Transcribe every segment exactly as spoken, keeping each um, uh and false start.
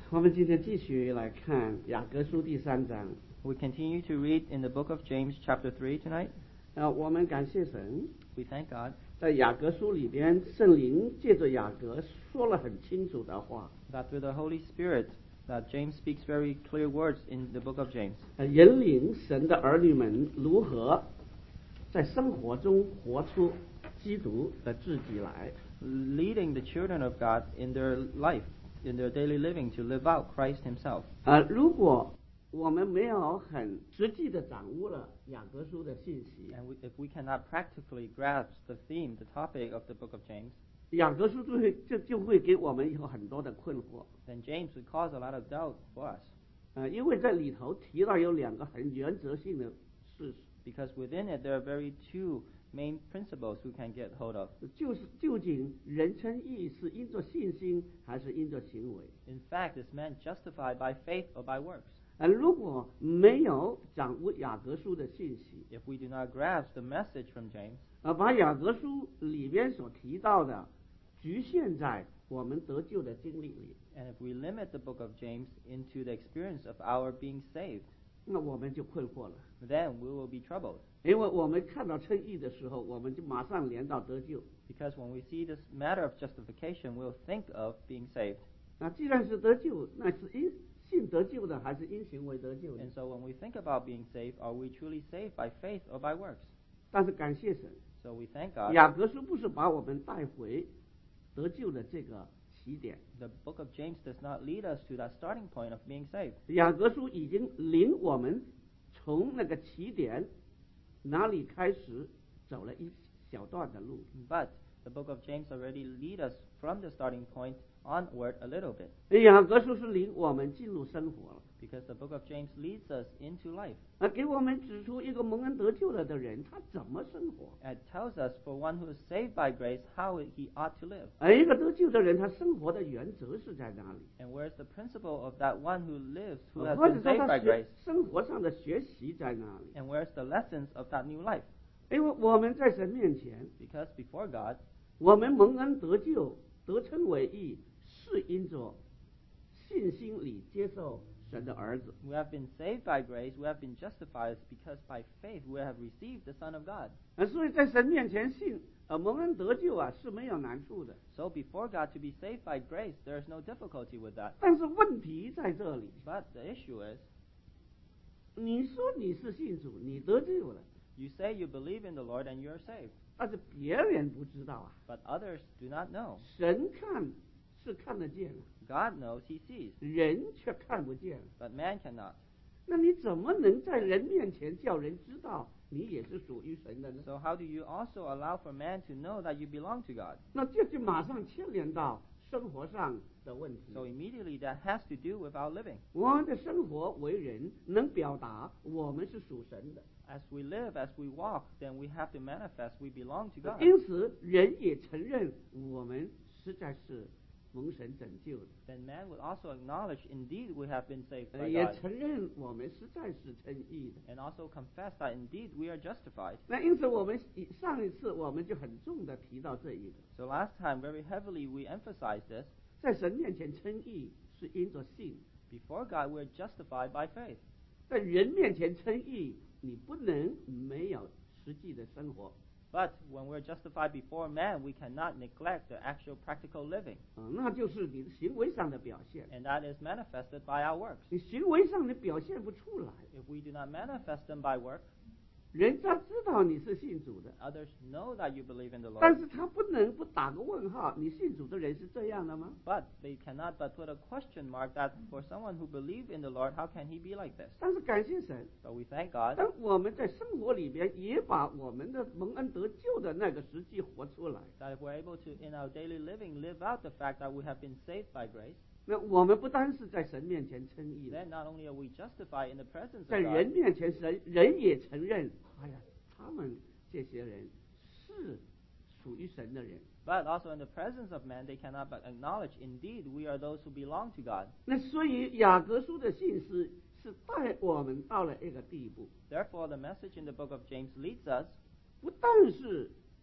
我们今天继续来看雅各书第三章。 We continue to read in the book of James chapter three tonight. 呃，我们感谢神， We thank God 在雅各书里边，圣灵借着雅各说了很清楚的话， that through the Holy Spirit that James speaks very clear words in the book of James. 呃，引领神的儿女们如何在生活中活出基督的自己来。 Leading the children of God in their life, in their daily living, to live out Christ himself. 呃，如果我们没有很实际的掌握了雅各书的信息， And we, if we cannot practically grasp the theme, the topic of the book of James, 雅各书就会就就会给我们有很多的困惑。 then James would cause a lot of doubt for us. 呃，因为在里头提到有两个很原则性的事实， Because within it there are very two main principles we can get hold of. 就是究竟人称义是因着信心还是因着行为。 In fact, is man justified by faith or by works? 呃，如果没有掌握雅各书的信息， If we do not grasp the message from James, 呃，把雅各书里边所提到的局限在我们得救的经历里， and if we limit the book of James into the experience of our being saved, 那我们就困惑了。 then we will be troubled. 因为我们看到称义的时候，我们就马上连到得救。 Because when we see this matter of justification, we'll think of being saved. 那既然是得救，那是因信得救的，还是因行为得救的？ And so when we think about being saved, are we truly saved by faith or by works? 但是感谢神， So we thank God. 雅各书不是把我们带回得救的这个起点， The book of James does not lead us to that starting point of being saved. 雅各书已经领我们从那个起点哪里开始走了一小段的路。 But the book of James already lead us from the starting point onward a little bit. 雅各书是领我们进入生活了， Because the book of James leads us into life. 啊，给我们指出一个蒙恩得救了的人他怎么生活， It tells us for one who is saved by grace how he ought to live. 而一个得救的人他生活的原则是在哪里， And where's the principle of that one who lives, who has 或者 been 说 saved 他 by 学 grace? 生活上的学习在哪里？ And where's the lessons of that new life? 因为我们在神面前， Because before God, 我们蒙恩得救，得称为义，是因着信心里接受神的儿子。 we have been saved by grace, we have been justified because by faith we have received the Son of God. 啊，所以在神面前信，呃，蒙恩得救啊是没有难处的。 So before God, to be saved by grace, there is no difficulty with that. 但是问题在这里， But the issue is, 你说你是信主，你得救了， you say you believe in the Lord and you're saved, 但是别人不知道啊。 but others do not know. 神看是看得见的， God knows, he sees, 人却看不见。 but man cannot. 那你怎么能在人面前叫人知道你也是属于神的呢？ So how do you also allow for man to know that you belong to God? 那这就马上牵连到生活上的问题。 So immediately that has to do with our living. 我们的生活为人能表达我们是属神的， As we live, as we walk, then we have to manifest we belong to God. 因此人也承认我们实在是蒙神拯救的， Then man will also acknowledge, indeed, we have been saved 呃 by 也 God, 承认我们实在是称义的。 and also confess that indeed we are justified. 那因此我们上一次我们就很重的提到这一个， So last time, very heavily, we emphasized this. 在神面前称义是因着信， Before God, we're justified by faith. 在人面前称义，你不能没有实际的生活。 But when we're justified before man, we cannot neglect the actual practical living, 啊，那就是你的行为上的表现。 and that is manifested by our works. 你行为上你表现不出来， If we do not manifest them by work, 人家知道你是信主的， others know that you believe in the 但 Lord, 是他不能不打个问号，你信主的人是这样的吗？ but they cannot but put a question mark that for someone who believes in the Lord, how can he be like this? 但是感谢神， But we thank God 当我们在生活里边也把我们的蒙恩得救的那个实际活出来， that if we're able to, in our daily living, live out the fact that we have been saved by grace, 那我们不单是在神面前称义了， then not only are we justified in the presence 在 of 人 God, 面前神人也承认，哎呀，他们这些人是属于神的人。 but also in the presence of man, they cannot but acknowledge, indeed, we are those who belong to God. 那所以雅各书的信是是带我们到了一个地步， Therefore, the message in the book of James leads us 不但是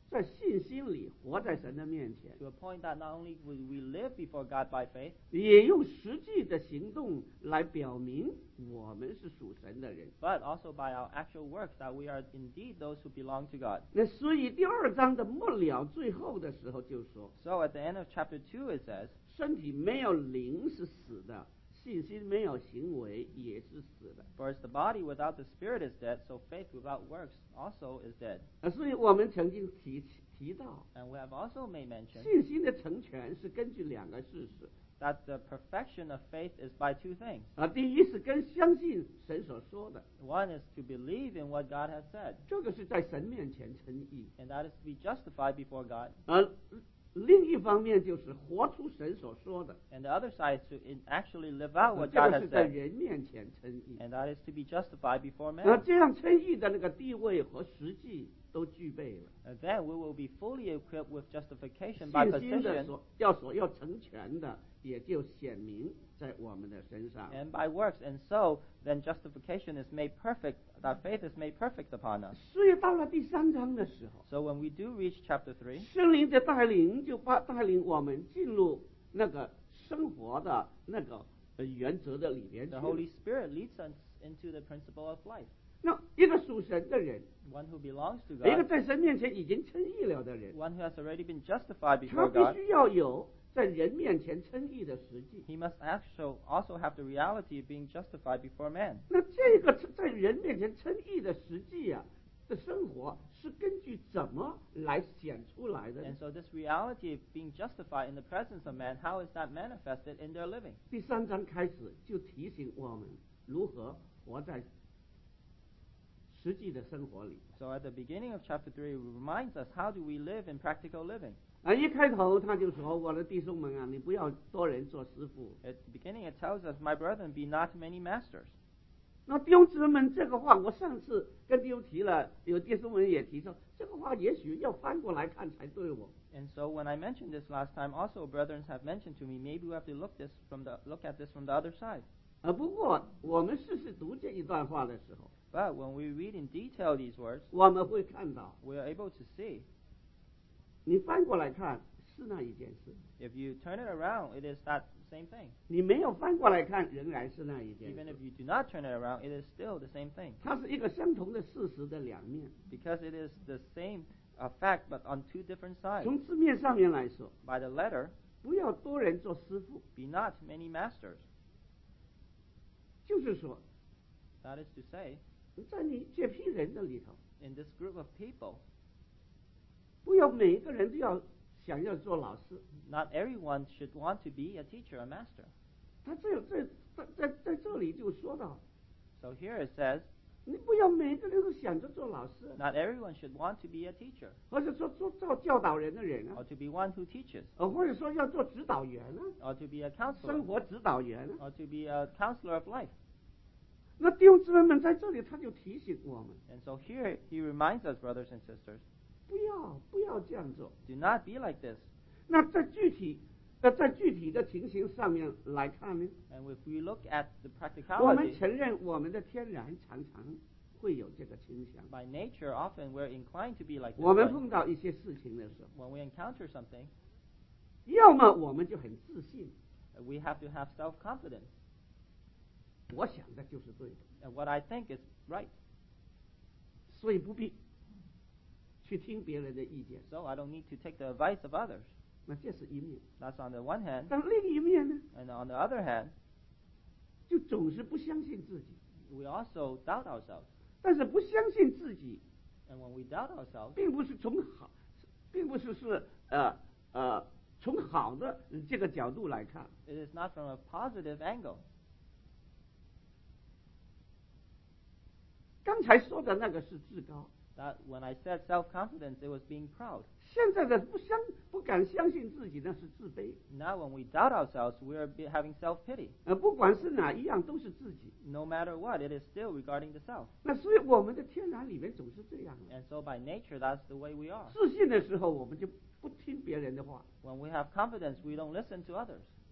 在信心里活在神的面前， to a point that not only will we live before God by faith, 也用实际的行动来表明我们是属神的人。 but also by our actual works that we are indeed those who belong to God. 那所以第二章的末了最后的时候就说， So at the end of chapter two it says, 身体没有灵是死的，信心没有行为也是死的。 For as the body without the spirit is dead, so faith without works also is dead. 啊，所以我们曾经提提到， And we have also made mention 信心的成全是根据两个事实。 that the perfection of faith is by two things. 啊，第一是跟相信神所说的， One is to believe in what God has said, 这个是在神面前称义。 and that is to be justified before God. 而另一方面就是活出神所说的， And the other side is to in- actually live out 啊 what 这 God 个 has 是在 said, 人面前称义。 and that is to be justified before 那 man. 这样称义的那个地位和实际都具备了。 And then we will be fully equipped with justification by 信心的 position 所要所要成全的，也就显明在我们的身上。 and by works. And so then justification is made perfect, that faith is made perfect upon us. 所以到了第三章的时候， So when we do reach chapter three, 圣灵的带领就把带领我们进入那个生活的那个呃原则的里边去 the 了。 Holy Spirit leads us into the principle of life. 那一个属神的人， One who belongs to 一个 God, 在神面前已经称义了的人， one who has already been justified 他 before 必 God, 须要有在人面前称义的实际。 he must actually also have the reality of being justified before man. 那这个在人面前称义的实际啊的生活，是根据怎么来显出来的呢？ And so this reality of being justified in the presence of man, how is that manifested in their living? 第三章开始就提醒我们如何活在实际的生活里。 So at the beginning of chapter three, it reminds us how do we live in practical living. 啊，一开头他就说：“我的弟兄们啊，你不要多人做师傅。 At the beginning, it tells us, "My brethren, be not many masters." ” 那弟兄姊妹们，这个话我上次跟弟兄提了，有弟兄们也提说，这个话也许要翻过来看才对我。 And so when I mentioned this last time, also brethren have mentioned to me, maybe we have to look this from the look at this from the other side. 啊，不过我们试试读这一段话的时候， But when we read in detail these words, 我们会看到， we are able to see, 你翻过来看是那一件事， if you turn it around, it is that same thing. 你没有翻过来看仍然是那一件 Even 事 if。you do not turn it around, it is still the same thing, 它是一个相同的事实的两面。 because it is the same uh, fact, but on two different sides. 从字面上面来说， By the letter, 不要多人做师傅， be not many masters. 就是说， That is to say, 在你这批人的里头， in this group of people, 不要每一个人都要想要做老师。 not everyone should want to be a teacher, a master. 他这这在在在这里就说到， So here it says, 你不要每个人都想着做老师， not everyone should want to be a teacher, 或者说做做教导人的人啊 or，to be one who teaches, 呃，或者说要做指导员啊， or to be a 生 counselor, 活指导员啊。 or to be a counselor of life. 那弟兄姊妹们在这里他就提醒我们， And so here he reminds us, brothers and sisters, 不要不要这样做。 do not be like this. 那在具体呃在具体的情形上面来看呢， And if we look at the 我们 practicality, 承认我们的天然常常会有这个倾向。 by nature, often we're inclined to be like this 我们 way. 碰到一些事情的时候， When we encounter something, 要么我们就很自信， we have to have self-confidence. 我想的就是对的， And what I think is right. 所以不必去听别人的意见。 So I don't need to take the advice of others. 那这是一面， That's on the one hand. 但另一面呢， And on the other hand, 就总是不相信自己。 we also doubt ourselves. 但是不相信自己， And when we doubt ourselves, 并不是从好，并不是是呃呃从好的这个角度来看， it is not from a positive angle. 刚才说的那个是至高， That when I said self-confidence, it was being proud. 现在的不相不敢相信自己，那是自卑。 Now when we doubt ourselves, we are be- having self-pity. 呃，不管是哪一样，都是自己。 No matter what, it is still regarding the self. 那所以我们的天然里面总是这样的。 And so by nature, that's the way we are. 自信的时候，我们就不听别人的话； When we have confidence, we don't listen to others.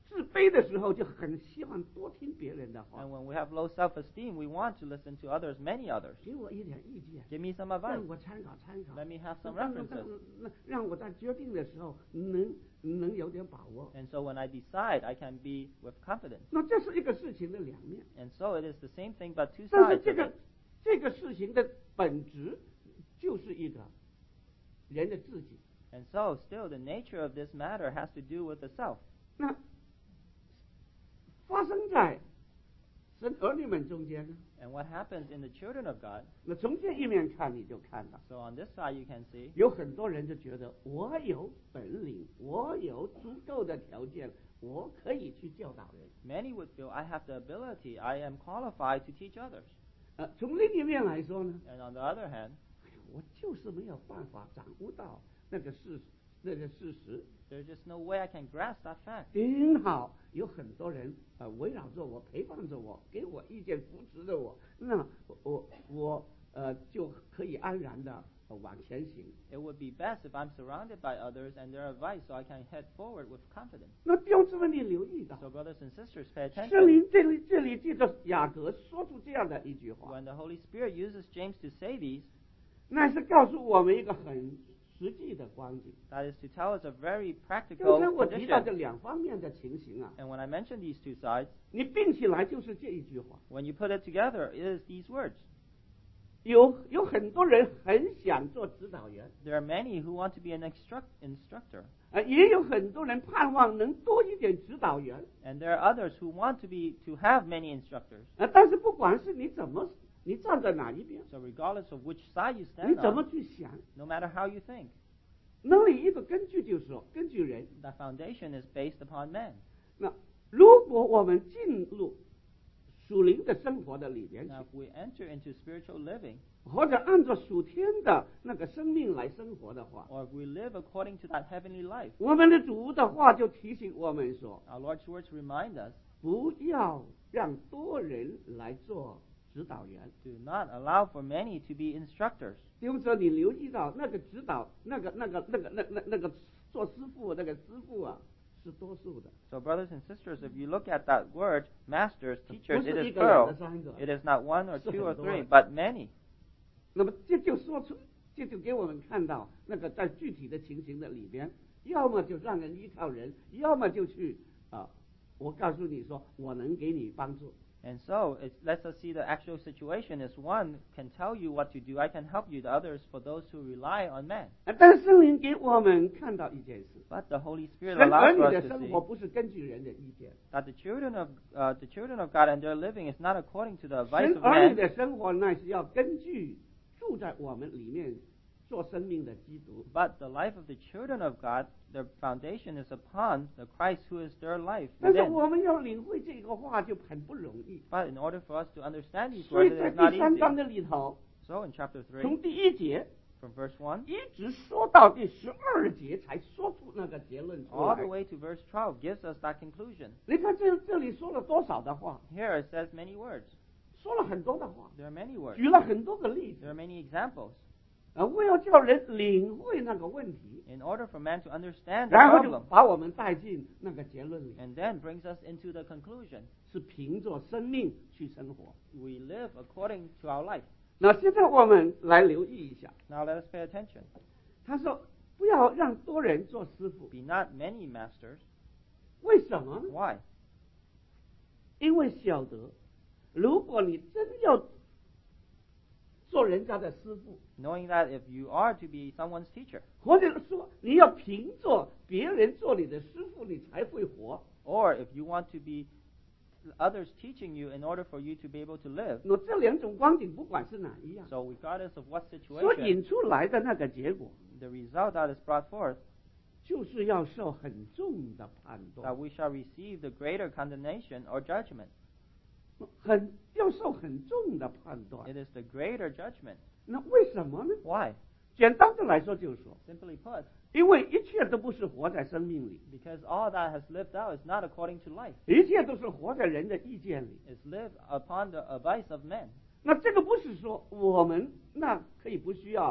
自卑的时候，就很希望多听别人的话 And。when we have low self-esteem, we want to listen to others, many others. 给我一点意见， Give me some advice. 让我参考参考， Let me have some 让 references. 让让我在决定的时候能能有点把握。 And so when I decide, I can be with confidence. 那这是一个事情的两面， And so it is the same thing, but two 但是 sides 这 of 个 it. 这个事情的本质就是一个人的自己。 And so still, the nature of this matter has to do with the self. 那发生在神儿女们中间呢？ And what happens in the children of God? 那从这一面看，你就看到 So on this side, you can see 有很多人就觉得我有本领，我有足够的条件，我可以去教导人。 many would feel, I have the ability, I am qualified to teach others. 呃，从另一面来说呢， And on the other hand, 我就是没有办法掌握到那个事那个事实。 there's just no way I can grasp that fact. 挺好，有很多人呃围绕着我，陪伴着我，给我意见，扶持着我，那我我呃就可以安然的、呃、往前行。 It would be best if I'm surrounded by others and their advice so I can head forward with confidence. 那弟兄姊妹，你留意到， So brothers and sisters, pay 圣 attention. 灵这里这里记着雅各说出这样的一句话， When the Holy Spirit uses James to say these, 那是告诉我们一个很实际的光景。 that is to tell us a very 刚 practical 才我提到这 condition. 两方面的情形啊， And when I mention these two sides, 你并起来就是这一句话。 when you put it together, it is these words. 有有很多人很想做指导员， There are many who want to be an instruct, instructor, 呃，也有很多人盼望能多一点指导员。 and there are others who want to be to have many instructors. 呃，但是不管是你怎么，你站在哪一边， So regardless of which side you 你 stand 怎么 on, 去想， no matter how you think, 那里一个根据就是说，根据人。 the foundation is based upon man. 那如果我们进入属灵的生活的里边去 Now, if we enter into spiritual living, 或者按照属天的那个生命来生活的话， or if we live according to that heavenly life, 我们的主的话就提醒我们说， our Lord's words remind us 不要让多人来做指导员。 do not allow for many to be instructors. 弟兄姊妹，你留意到那个指导，那个那个那个那那那个做师傅那个师傅啊，是多数的， So, brothers and sisters, if you look at that word, masters, 不 teachers, 是 it 一 is 个两个 plural. 三个。 It is not one or 是 two or 很多 three, 的。 but many. 那么这就说出，这就给我们看到那个在具体的情形的里边，要么就让人依靠人，要么就去啊，我告诉你说，我能给你帮助。 And so, it lets us see the actual situation is one can tell you what to do, I can help you, the others for those who rely on man. 啊，但是圣灵给我们看到一件事， But the Holy Spirit 神儿 allows 女 for 的 us to 生 see 活不是根据人的意见， that the children of uh, the children of God and their living is not according to the advice 神 of 儿女 man, 的生活那是要根据住在我们里面做生命的基督。 but the life of the children of God, their foundation is upon the Christ who is their life 但是 within. 我们要领会这个话就很不容易， But in order for us to understand these 所以 words, 在 it is not 第三章 easy. 的里头， So in chapter three, 从第一节 from verse one 一直说到第十二节才说出那个结论出 all the 来。 way to verse twelve gives us that conclusion. 你看这这里说了多少的话， Here it says many words. 说了很多的话， There are many words. 举了很多个例 There 子， are many examples. 啊，为了叫人领会那个问题， In order for man to understand the 然后就 problem, 把我们带进那个结论里， and then brings us into the conclusion. 是凭着生命去生活。 We live according to our life. 那现在我们来留意一下， Now let us pay attention. 他说不要让多人做师傅， Be not many masters. 为什么呢？ Why? 因为晓得，如果你真要做人家的师傅， Knowing that if you are to be someone's teacher, 或者说你要凭着别人做你的师傅，你才会活。 or if you want to be others teaching you in order for you to be able to live. 那这两种光景不管是哪一样， So regardless of what 所 situation, 引出来的那个结果， the result that is brought forth, 就是要受很重的判 that 断， we shall receive the greater condemnation or judgment. 很要受很重的判断。 It is the greater judgment. 那为什么呢？ Why? 简单的来说，就是说， Simply put, 因为一切都不是活在生命里， because all that has lived out is not according to life. 一切都是活在人的意见里。 It's lived upon the advice of men. 那这个不是说我们那可以不需要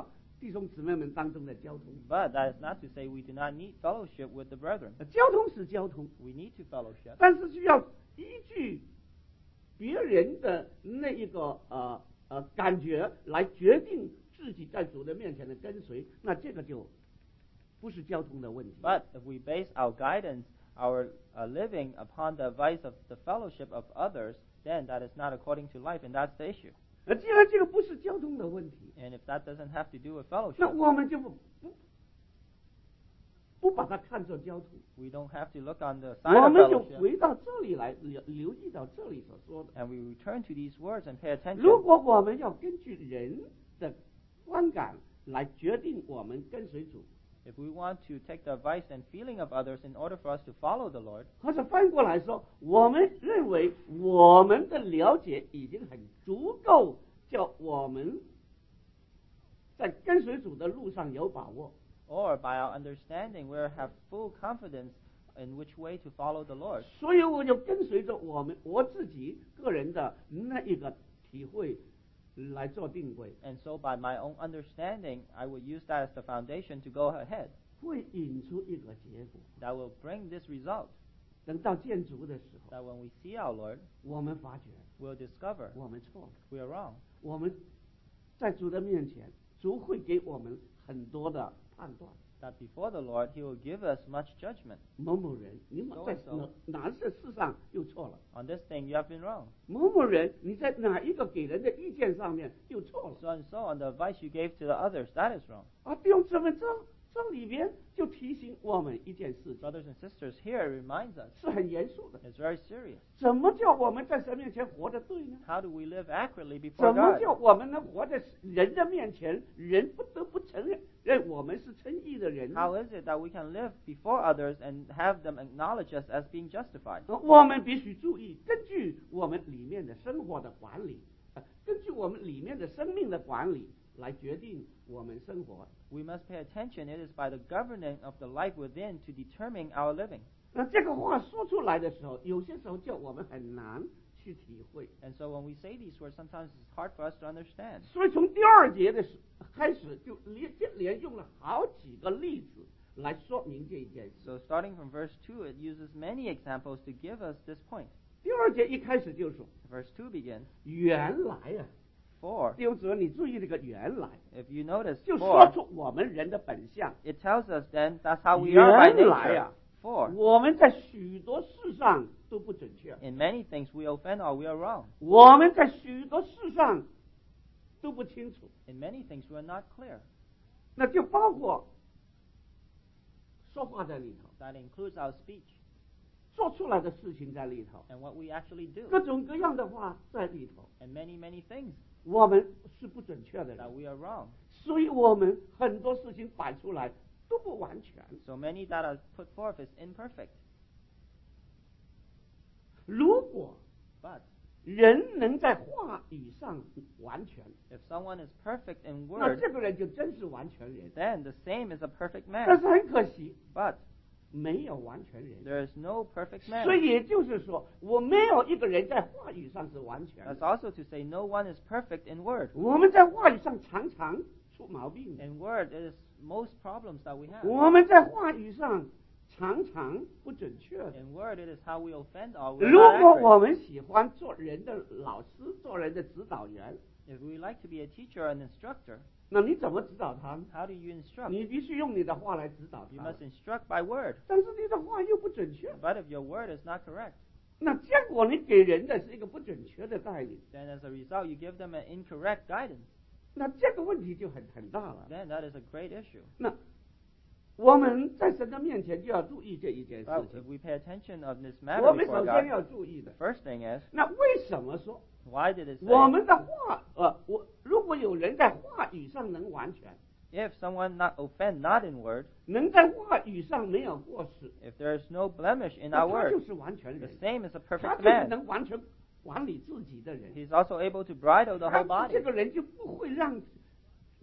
弟兄姊妹们当中的交通。 But that is not to say we do not need fellowship with the brethren. 交通是交通， We need to fellowship, 但是需要依据别人的那一个呃呃感觉来决定自己在主的面前的跟随，那这个就不是交通的问题。 but if we base our guidance, our uh, living upon the advice of the fellowship of others, then that is not according to life, and that's the issue. 呃，既然这个不是交通的问题， And if that doesn't have to do with 那 fellowship, 我们就不不不把它看作交通， we don't have to look on the side 我 of 们就 fellowship, 回到这里来留留意到这里所说的。 and we return to these words and pay 如 attention. 果我们要根据人的观感来决定我们跟随主， If we want to take the advice and feeling of others in order for us to follow the Lord, 或者翻过来说，我们认为我们的了解已经很足够，叫我们在跟随主的路上有把握， or by our understanding, we have full confidence in which way to follow the Lord. 所以我就跟随着我们我自己个人的那一个体会来做定位， And so by my own understanding, I will use that as the foundation to go ahead. 会引出一个结果。 That will bring this result. 等到见主的时候， That when we see our Lord, 我们发觉 we'll discover 我们错了， we are wrong. 我们在主的面前，主会给我们很多的判断。 That before the Lord, He will give us much judgment. 某某人，你在 So and so. 哪哪些事上又错了？ On this thing, you have been wrong. 某某人，你在哪一个给人的意见上面又错了？ So and so, on the advice you gave to the others, that is wrong. 啊，弟兄姊妹，这这里边就提醒我们一件事情， Brothers and sisters, here it reminds us 是很严肃的。 it's very serious. 怎么叫我们在神面前活得对呢？ How do we live accurately before 怎么 God? 叫我们能活在人的面前，人不得不承认认我们是称义的人呢？ How is it that we can live before others and have them acknowledge us as being justified? 呃我们必须注意，根据我们里面的生活的管理，呃根据我们里面的生命的管理来决定我们生活。 We must pay attention. It is by the governing of the life within to determine our living. 那这个话说出来的时候，有些时候叫我们很难去体会。 And so when we say these words, sometimes it's hard for us to understand. 所以从第二节的时开始，就连接连用了好几个例子来说明这一件事。 So starting from verse two, it uses many examples to give us this point. 第二节一开始就说 Verse two begins, 原来啊， For, 弟兄姊妹，你注意这个原来， if you notice, 就说 for, 出我们人的本相。 it tells us then that's how we are by 原来 nature. 啊， For, 我们在许多事上都不准确， in many things we offend or we are wrong. 我们在许多事上都不清楚， In many things we are not clear. 那就包括说话在里头， That includes our speech 做出来的事情在里头， and what we actually do. 各种各样的话在里头， And many, many things 我们是不准确的 that 人， we are wrong. 所以我们很多事情摆出来都不完全。 So many that are put forth is imperfect. 如果 But 人能在话语上完全， if someone is perfect in 那 word, 这个人就真是完全人。 then the same is a perfect 但 man. 是很可惜， But 没有完全人。 there is no perfect man. 所以也就是说，我没有一个人在话语上是完全 That's 的。 also to say no one is perfect in word. 我们在话语上常常出毛病， In word, it is most problems that we have. 我们在话语上常常不准确的。 In word, it is how we offend or we are 如 not 果 accurate. 我们喜欢做人的老师、做人的指导员， If we like to be a teacher and instructor, 那你怎么指导他？ how do you instruct? 你必须用你的话来指导 You 他 must。instruct by word. 但是你的话又不准确， But if your word is not correct, 那结果你给人的是一个不准确的带领， then as a result, you give them an incorrect guidance. 那这个问题就很很大了。 Then that is a great issue. 那我们在神的面前就要注意这一件事 But 情 if。we pay attention of this 我 matter 们 before 首先 God, 要注意的， first thing is, 那为什么说 why did it 我 say, 们的话呃，我如果有人在话语上能完全， if someone not offend not in word, 能在话语上没有过失， if there is no blemish in 那 our 他就 word, 是完全 the 人， same is a 他 perfect 就是 man. 能完全管理自己的人。 He's also able to bridle the whole 他 body. 这个人就不会让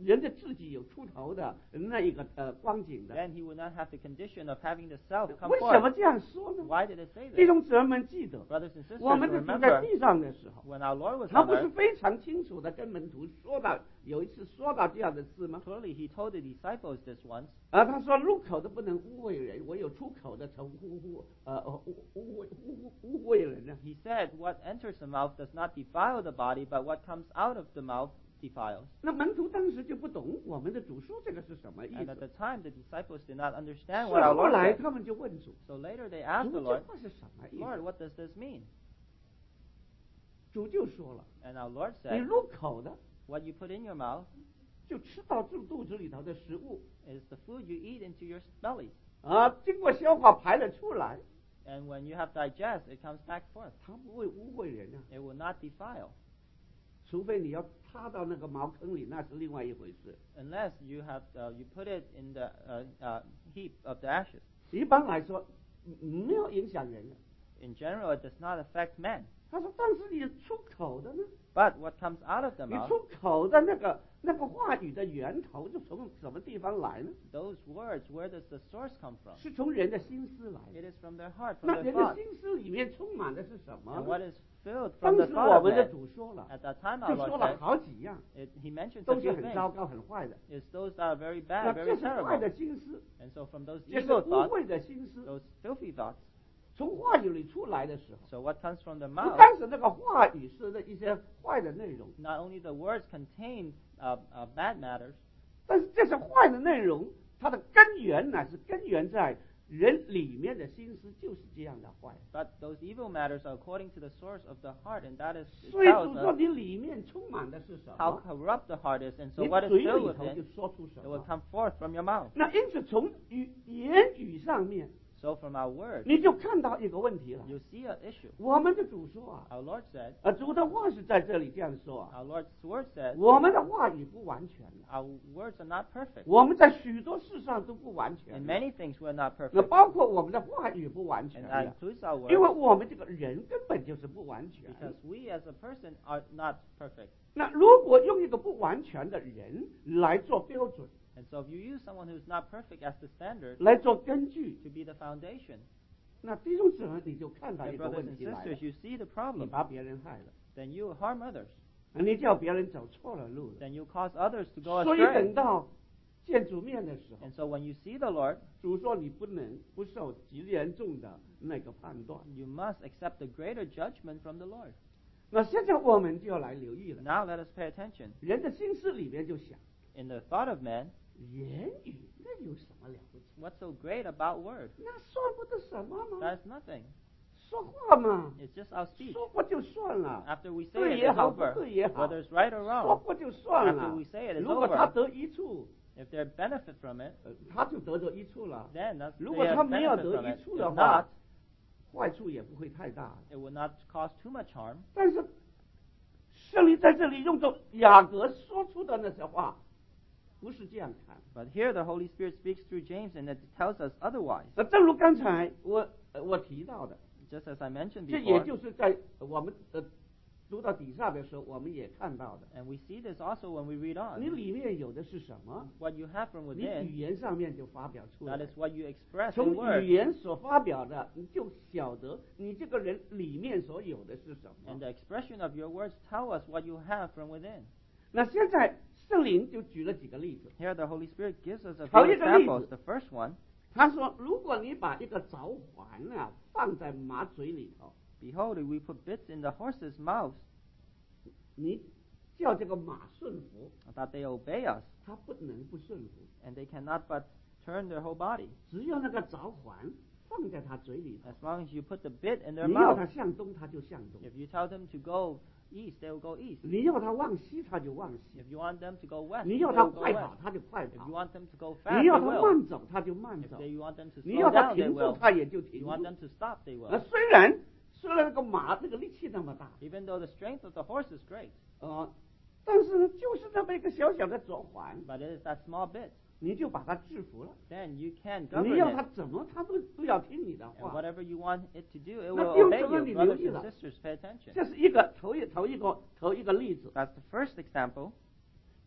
人的自己有出头的那一个呃光景的。 then he would not have the condition of having the self come 为什么 forth. 这样说呢？ Why did it say 弟 this? 兄姊妹们记得， Brothers and sisters, 我们的主在 remember 地上的时候， when our Lord was 他 on 不是 earth, 非常清楚的跟门徒说到，有一次说到这样的事吗？ clearly he told the disciples this once. 啊，他说入口的不能污秽人，唯有出口的曾污污呃呃污污污污污秽人呢。 He said, what enters the mouth does not defile the body, but what comes out of the mouth defiles. 那门徒当时就不懂我们的主说这个是什么意 And at the 思。 time, the disciples did not understand 是 what our 后 Lord 来 said. 他们就问主， So later they asked 主 the 这 Lord, 话是什么意 Lord, 思？ what does this mean? 主就说了， And our Lord 你 said, 入口的 what you put in your mouth 就吃到肚肚子里头的食物 is the food you eat into your belly. 啊，经过消化排了出来， And when you have digest, it comes back forth. 它不会污秽人啊， It will not defile. 除非你要插到那个茅坑里，那是另外一回事。 Unless you have uh, you put it in the uh, uh, heap of the ashes. 一般来说，嗯没有影响人的。 In general, it does not affect man. 他说，但是你出口的呢？ But what comes out of the 你 mouth, 出口的那个那个话语的源头，就从什么地方来呢？ those words, where does the source come from? 是从人的心思来的。 It is from their heart, from 那 their 人的 thoughts. 心思里面充满的是什么 And 呢？ what is filled 当 from 时 the thought 我 of 们的 man? 主说了， At that time, 就 our 说 Lord 了 said, 好几样， it, he mentions 都 a 是 few 很糟 things. 糕、很坏的。 It's those that are very 那 bad, 这 very 是坏 terrible. 的心思， And so from those 这是 evil 污 thoughts, 秽的心思， those filthy thoughts, 从话语里出来的时候， so what comes from the 不 mouth, 单是那个话语是那一些坏的内容， not only the words contain uh, uh, bad matters, 但是这些坏的内容，它的根源乃是根源在人里面的心思就是这样的坏。 but those evil matters are according to the source of the heart, and that is, it 所以 tells 主说 us 你里面充满的是什 how 么， corrupt the heart is, and so 你 what is 嘴 filled 里头就 within, 说出什 it will 么。 come forth from your mouth. 那因此从语言语上面， So from our words, 你就看到一个问题了。 you see an issue. 我们的主说啊， Our Lord said, 呃，主的话是在这里这样说啊， our Lord's word said, 我们的话语不完全的， our words are not perfect. 我们在许多事上都不完全 In 的。 many things we're not 那 perfect. 包括我们的话语不完全 And that 的， includes our 因为 words, 我们这个人根本就是不完全。 because we as a person are not perfect. 那如果用一个不完全的人来做标准， And so if you use someone who's not perfect as the standard 来做根据， to be the foundation, 那弟兄姊妹你就看到 then 一个 brothers 问 and 题来了 sisters,：you see the 你 problem, 把别人害了， then you harm others. 你叫别人走错了路了。 Then you cause others to go 所以等 astray. 到见主面的时候， And so when you see the Lord, 主说你不能不受极严重的那个判断。 you must accept the greater judgment from the Lord. 那现在我们就要来留意了， Now let us pay attention. 人的心思里面就想， In the thought of man, 言语那有什么了不起？ what's so great about words? 那算不得什么吗？ That's nothing. 说话嘛， It's just our speech. 说过就算了， After we say 对 it, 也 it's 好，不 over. 对也好， Whether it's right or 说 wrong, 过就算 after 了 we。say it, it's 如果他 over. 得一处， If they benefit from it, 呃他就得着一处了。 then that's 如 they 果他 have 没有 benefit 得 from 一 it. 处的 If 话 not,， 坏处也不会太大。 it will not cause too much harm. 但是圣灵在这里用着雅各说出的那些话，不是这样看。 But here the Holy Spirit speaks through James, and it tells us otherwise. 那正如刚才我呃我提到的， Just as I mentioned 这也 before, 就是在我们呃读到底下的时候，我们也看到的。 and we see this also when we read 你 on. 里面有的是什么？ What you have from 你语 within, 言上面就发表出来 that。is what you express 从 in 语 words. 言所发表的，你就晓得你这个人里面所有的是什 And 么。 the expression of your words tell us what you have from within. 那现在圣灵就举了几个例子， Here the Holy Spirit gives us a 好， few 一个例子。 examples. The first one, 他说，如果你把一个凿环啊放在马嘴里头， behold, we put bits in the horses' mouths 你叫这个马顺服， that they obey us, 它不能不顺服。 and they cannot but turn their whole body. 只要那个凿环放在他嘴里头， As long as you put the bit in their 你要他 mouth, 向东，他就向东； if you tell them to go east, they will go east. 你要他往西，他就往西； If you want them to go west, 你 they 要他 will go 快 west. 跑，他就快 If 跑 you；want them to go fast, 你要 they 他 will. 慢走，他就慢 If 走； they, you want them to 你 slow 要他 down, they 停住， will. 他也就 If 停 you want 住。 them to stop, they 呃， will. 虽然虽然那个马那个力气那么大， Even though the strength of the horse is great, 呃，但是呢，就是那么一个小小的凿环， but it is that small bit, 你就把它制服了。 then you can 你 govern 要他 it. 怎么，他都都要听你的 And 话。 whatever you want it to do, it 那 will 弟兄 obey 姊妹， you. 你 Brothers 留意 and 了， sisters, pay attention. 这是一个头一头一个头一个例子。 That's the first example.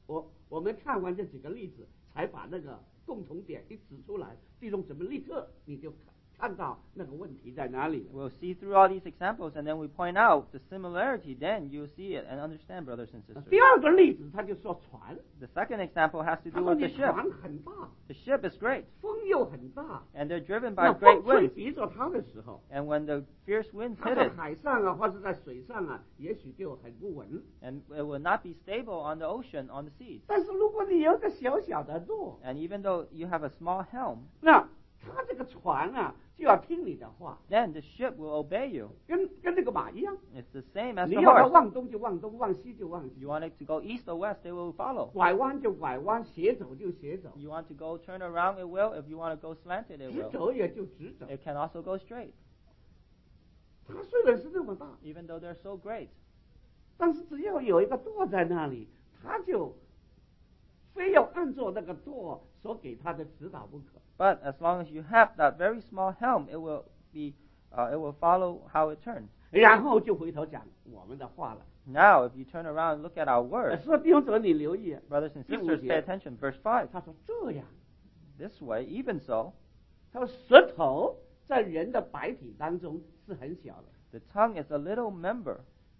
我我们看完这几个例子，才把那个共同点一指出来，弟兄姊妹立刻你就看看到那个问题在哪里了。 We'll see through all these examples, and then we point out the similarity. Then you'll see it and understand, brothers and sisters. 第二个例子他就说船， The second example has to 他 do 说 with 你 the ship. 船很大， The ship is great, 风又很大， and they're driven 那 by great 风吹 winds. 逼着它的时候， And when the fierce winds 它 hit 在 it, 海上啊，或者在水上啊，也许就很不稳。 and it will not be stable on the ocean, on the seas. 但是如果你有个小小的舵， And even though you have a small helm, 那它这个船啊就要听你的话， then the ship will obey you. 跟跟那个马一样， It's the same as 你 the 要它 horse. 往东就往东，往西就往西， You want it to go east or west, they will follow. 拐弯就拐弯，斜走就斜走， You want to go turn around, it will. If you want to go slanted, it 直 will. 走也就直走。 It can also go straight, 它虽然是那么大， even though they're so great. 但是只要有一个舵在那里，它就非要按照那个舵所给它的指导不可。 But as long as you have that very small helm, it will be, uh, it will follow how it turns. 然后就回头讲我们的话了。 Now, if you turn around and look at our words, 说弟兄姊妹，你留意， brothers and 第五 sisters, 节 pay attention. Verse five. 他说这样， This way, even so, 他说舌头在人的百体当中是很小的， the tongue is a little member,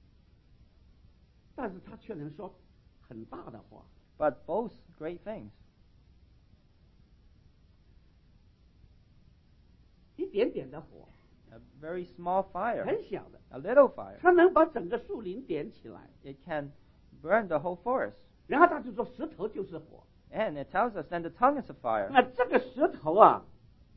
但是他却能说很大的话。 but boasts great things. 一点点的火， A very small fire, 很小的， a little fire. 它能把整个树林点起来。 It can burn the whole forest. 然后他就说舌头就是火。 And it tells us then the tongue is a fire. 那这个舌头啊，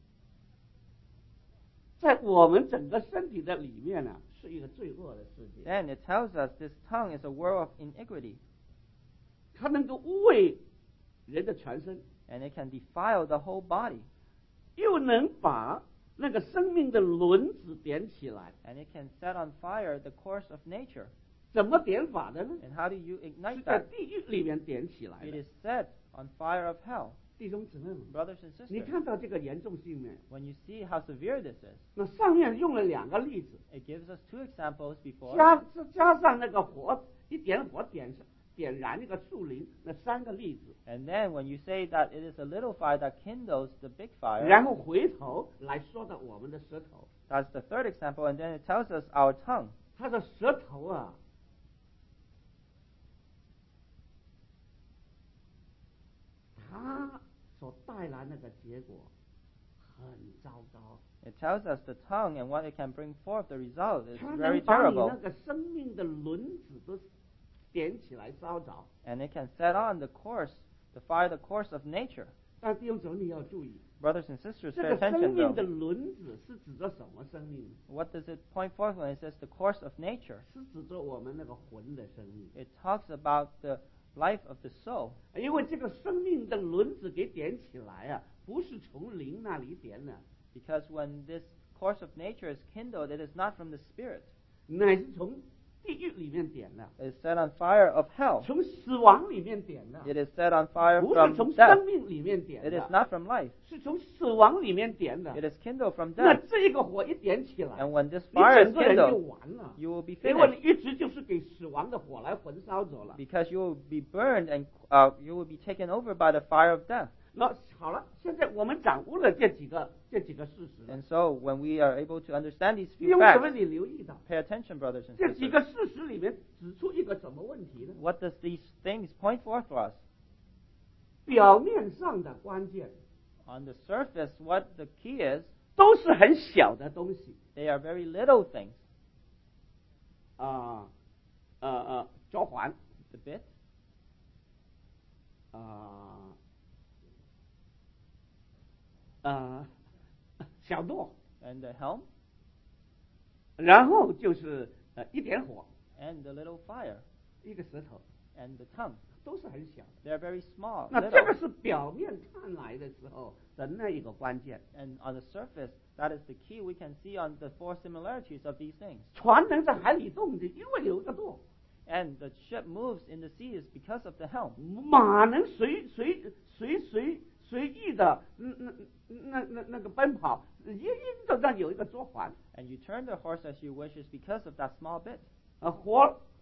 在我们整个身体的里面呢、啊，是一个罪恶的世界。 Then it tells us this tongue is a world of iniquity, 它能够污秽人的全身， and it can defile the whole body, 又能把那个生命的轮子点起来。 and it can set on fire the course of nature. 怎么点法的呢？ And how do you 是 ignite 在 that? 地狱里面点起来 It 的。 is set on fire of hell. 弟兄姊妹们， Brothers and 你 sisters, 看到这个严重性没？ when you see how severe this is, 那上面用了两个例子， it gives us two examples before, 加加上那个火，一点火点上点燃那个树林，那三个例子， and then when you say that it is a little fire that kindles the big fire, 然后回头来说到我们的舌头。 that's the third example, and then it tells us our tongue. 他的舌头啊，他所带来那个结果很糟糕。 It tells us the tongue and what it can bring forth, the result is 它 very 能把你 terrible. 那个生命的轮子都点起来烧着。 And it can set on the course, the fire, the course of nature. 但弟兄姊妹你要注意， Brothers and sisters, 这 pay 个生 attention 命的 though. 轮子是指着什么生命？ What does it point forth when it says the course of nature? 是指着我们那个魂的生命。 It talks about the life of the soul. 因为这个生命的轮子给点起来啊，不是从灵那里点的， Because when this course of nature is kindled, it is not from the spirit. 乃是从地狱里面点的， It is set on fire of hell. 从死亡里面点的， It is set on fire 不是 from 从 death. 生命里面点 It is 的， not from life. 是从死亡里面点的 It。is kindled from 那 death. 这个火一点起来， And when this 你 fire 整 is 个人就 kindled, 完了， you will be 因为 finished. 你一直就是给死亡的火来焚烧走了。 Because you will be burned and uh, you will be taken over by the fire of death. 那好了，现在我们掌握了这几个这几个事实了。 And so when we are able to understand these 弟 few 兄姊妹， facts, 你留意到 pay attention, brothers and 这几 sisters. 个事实里面指出一个什么问题呢？ What does these things point forth for us? 表面上的关键 On the surface, what the key is, 都是很小的东西 they are very little things. 啊，呃呃，着环 The bit, 啊，呃，小舵， and the helm, 然后就是呃一点火， and the little fire, 一个石头， and the tongue. 都是很小的。 They are very small, 那这个 little. 是表面看来的时候的那一个关键。 And on the surface, that is the key we can see on the four similarities of these things. 船能在海里动的，因为有一个舵； And the ship moves in the seas because of the helm. 马能随随随随随意的，那那那那那个奔跑，也因着那有一个捉环。 And you turn the horse as you wish is because of that small bit. 呃，火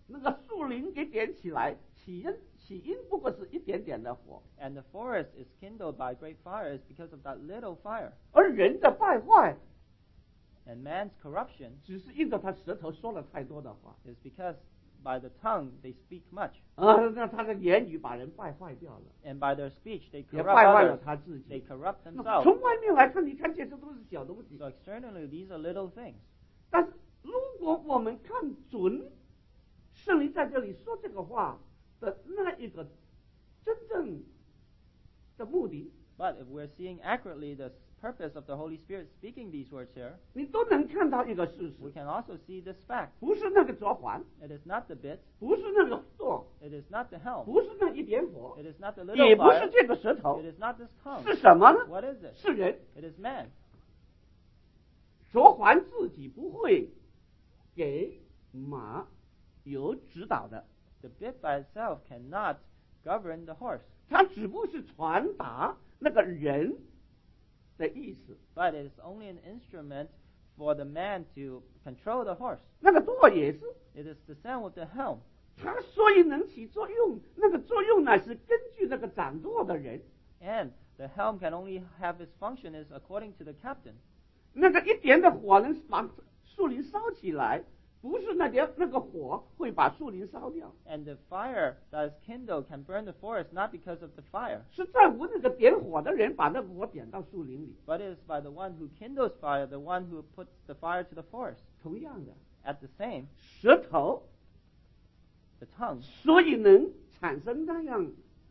那个树林给点起来，起因起因不过是一点点的火， And the forest is kindled by great fire is because of that little fire. 而人的败坏 And man's corruption 只是因着他舌头说了太多的话， is because by the tongue they speak much. 啊，那他的言语把人败坏掉了， And by their speech they 也 corrupt 败坏了 others. 他自 They 己。 corrupt 那 themselves. 从外面来看，你看见这都是小东西， So externally these are little things. 但是如果我们看准圣灵在这里说这个话的那一个真正的目的， But if we're seeing accurately the purpose of the Holy Spirit speaking these words here, 你都能看到一个事 we 实， can also see this fact. 不是那个着环， It is not the bit, 不是那个舵， it is not the helm, 不是那一点火， it is not the 也 little 不是 fire, 这个舌头 it，is not this tongue. 是什么呢？ What is it? 是人。 It is man. 着环自己不会给马有指导的， The bit by itself cannot govern the horse, 它只不过是传达那个人的意思。 but it is only an instrument for the man to control the horse. 那个舵也是， It is the same with the helm. 它所以能起作用，那个作用呢是根据那个掌舵的人。 And the helm can only have its function is according to the captain. 那个一点的火能把树林烧起来，不是那点那个火会把树林烧掉， And the fire that is kindled can burn the forest not because of the fire, 是在乎那个点火的人把那个火点到树林里。 but it is by the one who kindles fire, the one who puts the fire to the forest. 同样的， At the same, 舌头 the tongue 所以能产生那样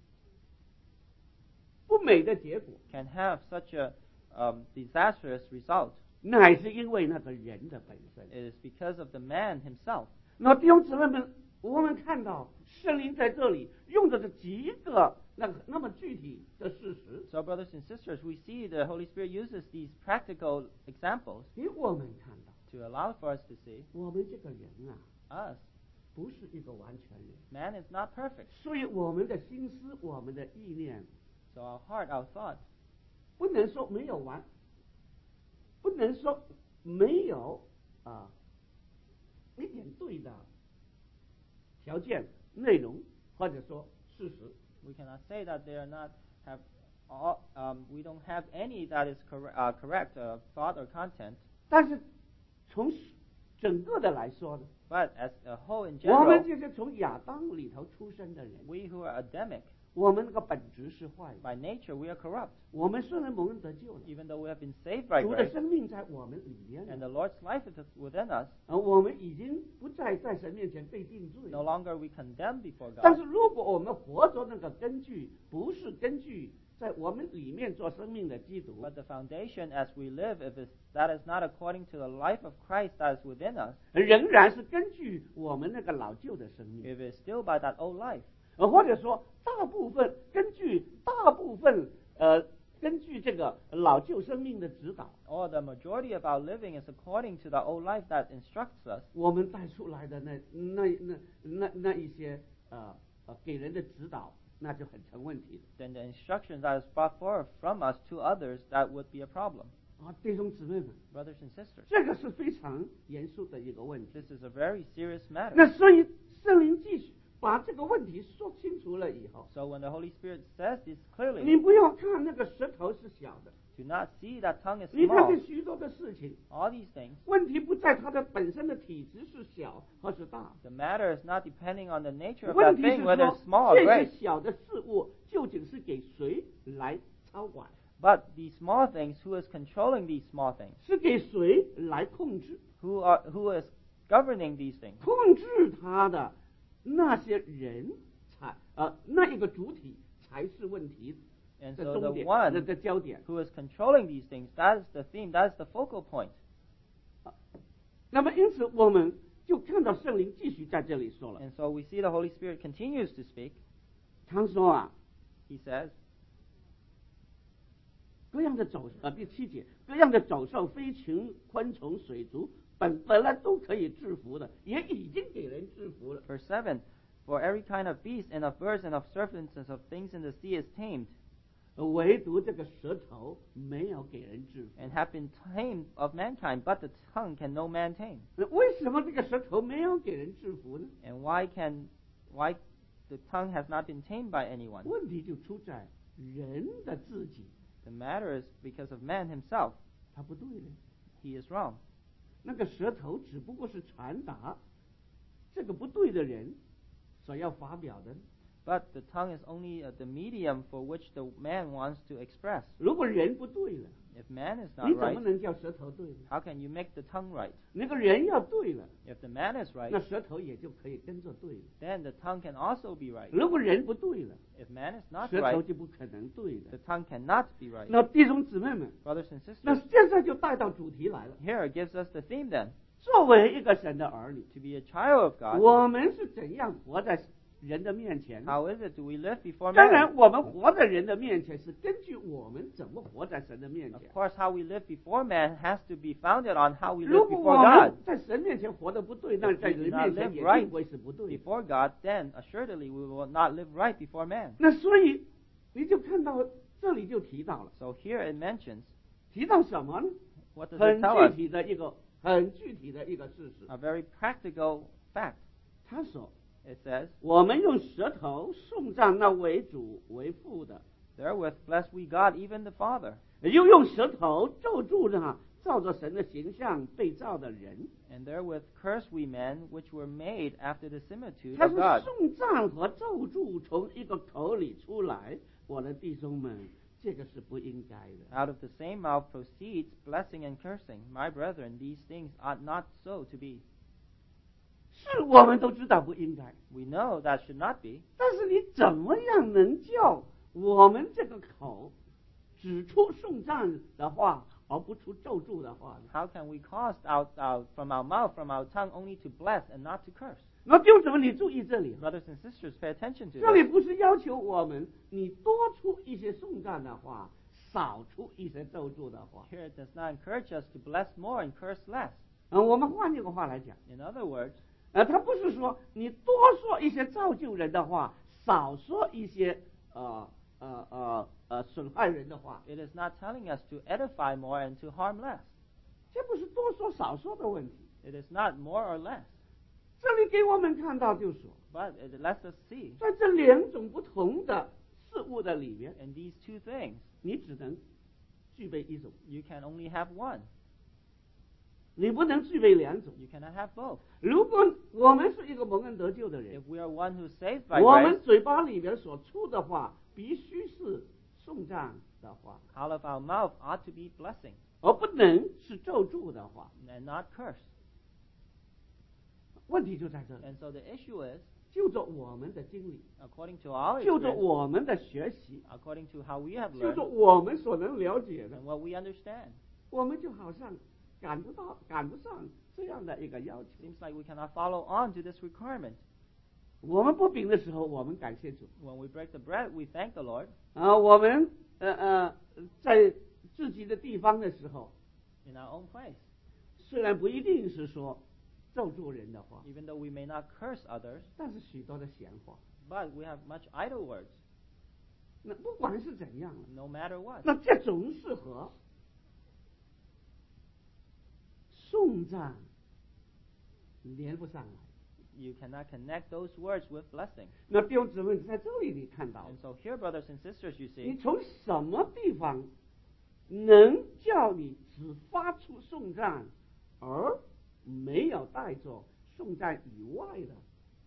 不美的结果， can have such a um, disastrous result. 乃是因为那个人的本身。 It is because of the man himself. 那弟兄姊妹们，我们看到圣灵在这里用的是几个那个那么具体的事实， So, brothers and sisters, we see the Holy Spirit uses these practical examples 给我们看到， to allow for us to see 我们这个人啊， us. 不是一个完全人， Man is not perfect. 所以我们的心思、我们的意念， So our heart, our thoughts, 不能说没有完，不能说没有啊一点对的条件、内容或者说事实。 we cannot say that they are not have all, um, we don't have any that is cor- uh, correct uh, thought or content. 但是从整个的来说呢， But as a whole in 我们 general, 就是从亚当里头出生的人， we who are Adamic, 我们那个本质是坏的。 by nature we are corrupt. 我们虽然蒙恩得救了， Even though we have been saved by 主的 grace 生命在我们里面 and 了， the Lord's life is within us, 而我们已经不再在神面前被定罪。 no longer we condemn before 但 God. 是如果我们活着那个根据不是根据在我们里面做生命的基督， But the foundation as we live, if it's, that is not according to the life of Christ that is within us, 仍然是根据我们那个老旧的生命， if it's still by that old life, 呃，或者说大部分根据大部分呃根据这个老旧生命的指导， or the majority of our living is according to the old life that instructs us, 我们带出来的那那那那那一些呃呃给人的指导，那就很成问题 then the instruction that is brought forth from us to others, that would be a problem. 啊，弟兄姊妹们， Brothers and sisters, 这个是非常严肃的一个问题。 this is a very serious matter. 那所以圣灵继续把这个问题说清楚了以后， So when the Holy Spirit says this 你 clearly, 不要看那个舌头是小的， do not see that tongue is 你看 small. 这许多的事情， All these things, 问题不在它的本身的体积是小或是大， the matter is not depending on the nature of 问 that 题 thing, 是 whether 说 it's small or 这些 great. 小的事物究竟是给谁来操管， But these small things, who is controlling these small things? 是给谁来控制？ Who are who is governing these things? 控制它的那些人才呃那一个主体才是问题 And 的 so the 重点 one 的的焦点。 who is controlling these things, that is the theme, that is the focal point. 那么因此我们就看到圣灵继续在这里说了， And so we see the Holy Spirit continues to speak. 他说啊， He says, 各样的走呃第七节，各样的走兽、飞禽、昆虫、水族，本本来都可以制服的，也已经给人制服了。 verse seven, for every kind of beast and of birds and of serpents and of things in the sea is tamed. 唯独这个舌头没有给人制服。 and have been tamed of mankind, but the tongue can no man tame. 那为什么这个舌头没有给人制服呢？ And why can why the tongue has not been tamed by anyone? 问题就出在人的自己， The matter is because of man himself. 他不对了。 He is wrong. 那个舌头只不过是传达这个不对的人所要发表的。 But the tongue is only uh, the medium for which the man wants to express. 如果人不对了， If man is 你 not 怎么 right, 能叫舌头对呢？ how can you make the tongue right? 那个人要对了， If the man is 那 right, 舌头也就可以跟着对了。 then the tongue can also be right. 如果人不对了， If man is not 舌头 right, 就不可能对 the 了。 tongue cannot be right. 那弟兄姊妹们， Brothers and 那 sisters, 现在就带到主题来了。 here it gives us the theme then. 作为一个神的儿女， To be a child of God, 我们是怎样活在人的面前？ how is it do we live before 当 man? 然，我们活在人的面前是根据我们怎么活在神的面 Of 前。 course, how we live before man has to be founded on how we 如 live 果 before 我们 God. 在神面前活得不对，那在人面前也定会是不对。 Before God, then assuredly we will not live right before man. 那所以你就看到这里就提到了， So here it mentions, 提到什么呢？ what does 很 it tell 具 us? 体的一个很具体的一个事实。 A very practical fact. 他说 It says, 我们用舌头颂赞那为主为父的， therewith bless we God, even the Father, 又用舌头咒诅那照着神的形象被造的人。 and therewith curse we men which were made after the similitude 他 of 说 God. 颂赞和咒诅从一个口里出来，我的弟兄们，这个是不应该的。 Out of the same mouth proceeds blessing and cursing. My brethren, these things ought not so to be. 是我们都知道不应该， We know that should not be. 但是你怎么样能叫我们这个口只出颂赞的话，而不出咒诅的话呢？ How can we cause out, out from our mouth, from our tongue, only to bless and not to curse? 那弟兄姊妹，你注意这里， Brothers and sisters, pay attention to 这里 this. 不是要求我们你多出一些颂赞的话，少出一些咒诅的话。 Here it does not encourage us to bless more and curse less. 嗯，我们换一个话来讲， In other words, 呃，他不是说你多说一些造就人的话，少说一些呃呃呃呃损害人的话， it is not telling us to edify more and to harm less. 这不是多说少说的问题。 It is not more or less. 这里给我们看到，就说 But it lets us see 在这两种不同的事物的里面， in these two things, 你只能具备一种， you can only have one. 你不能具备两种。 You cannot have both. 如果我们是一个蒙恩得救的人 If，we are one who's saved by 我 grace, 们嘴巴里面所出的话必须是颂赞的话， out of our mouth ought to be blessing 而不能是咒诅的话。 and not curse. 问题就在这里， And so the issue is, 就着我们的经历， according to our 就着 experience, 我们的学习， according to how we have 就 learned 着我们所能了解的， and what we understand, 我们就好像赶不到、赶不上这样的一个要求。 seems like we cannot follow on to this requirement. 我们不饼的时候，我们感谢主 When we break the bread, we thank the Lord. 啊；我们呃呃在自己的地方的时候， In our own place, 虽然不一定是说咒诅人的话， even though we may not curse others, 但是许多的闲话。 but we have much idle words, 那不管是怎样， no matter what. 那这总是和颂赞连不上来。 You cannot connect those words with blessing. 那弟兄姊妹，在这里你看到 And，so here, brothers and sisters, you 你 see, 从什么地方能叫你只发出颂赞，而没有带着颂赞以外的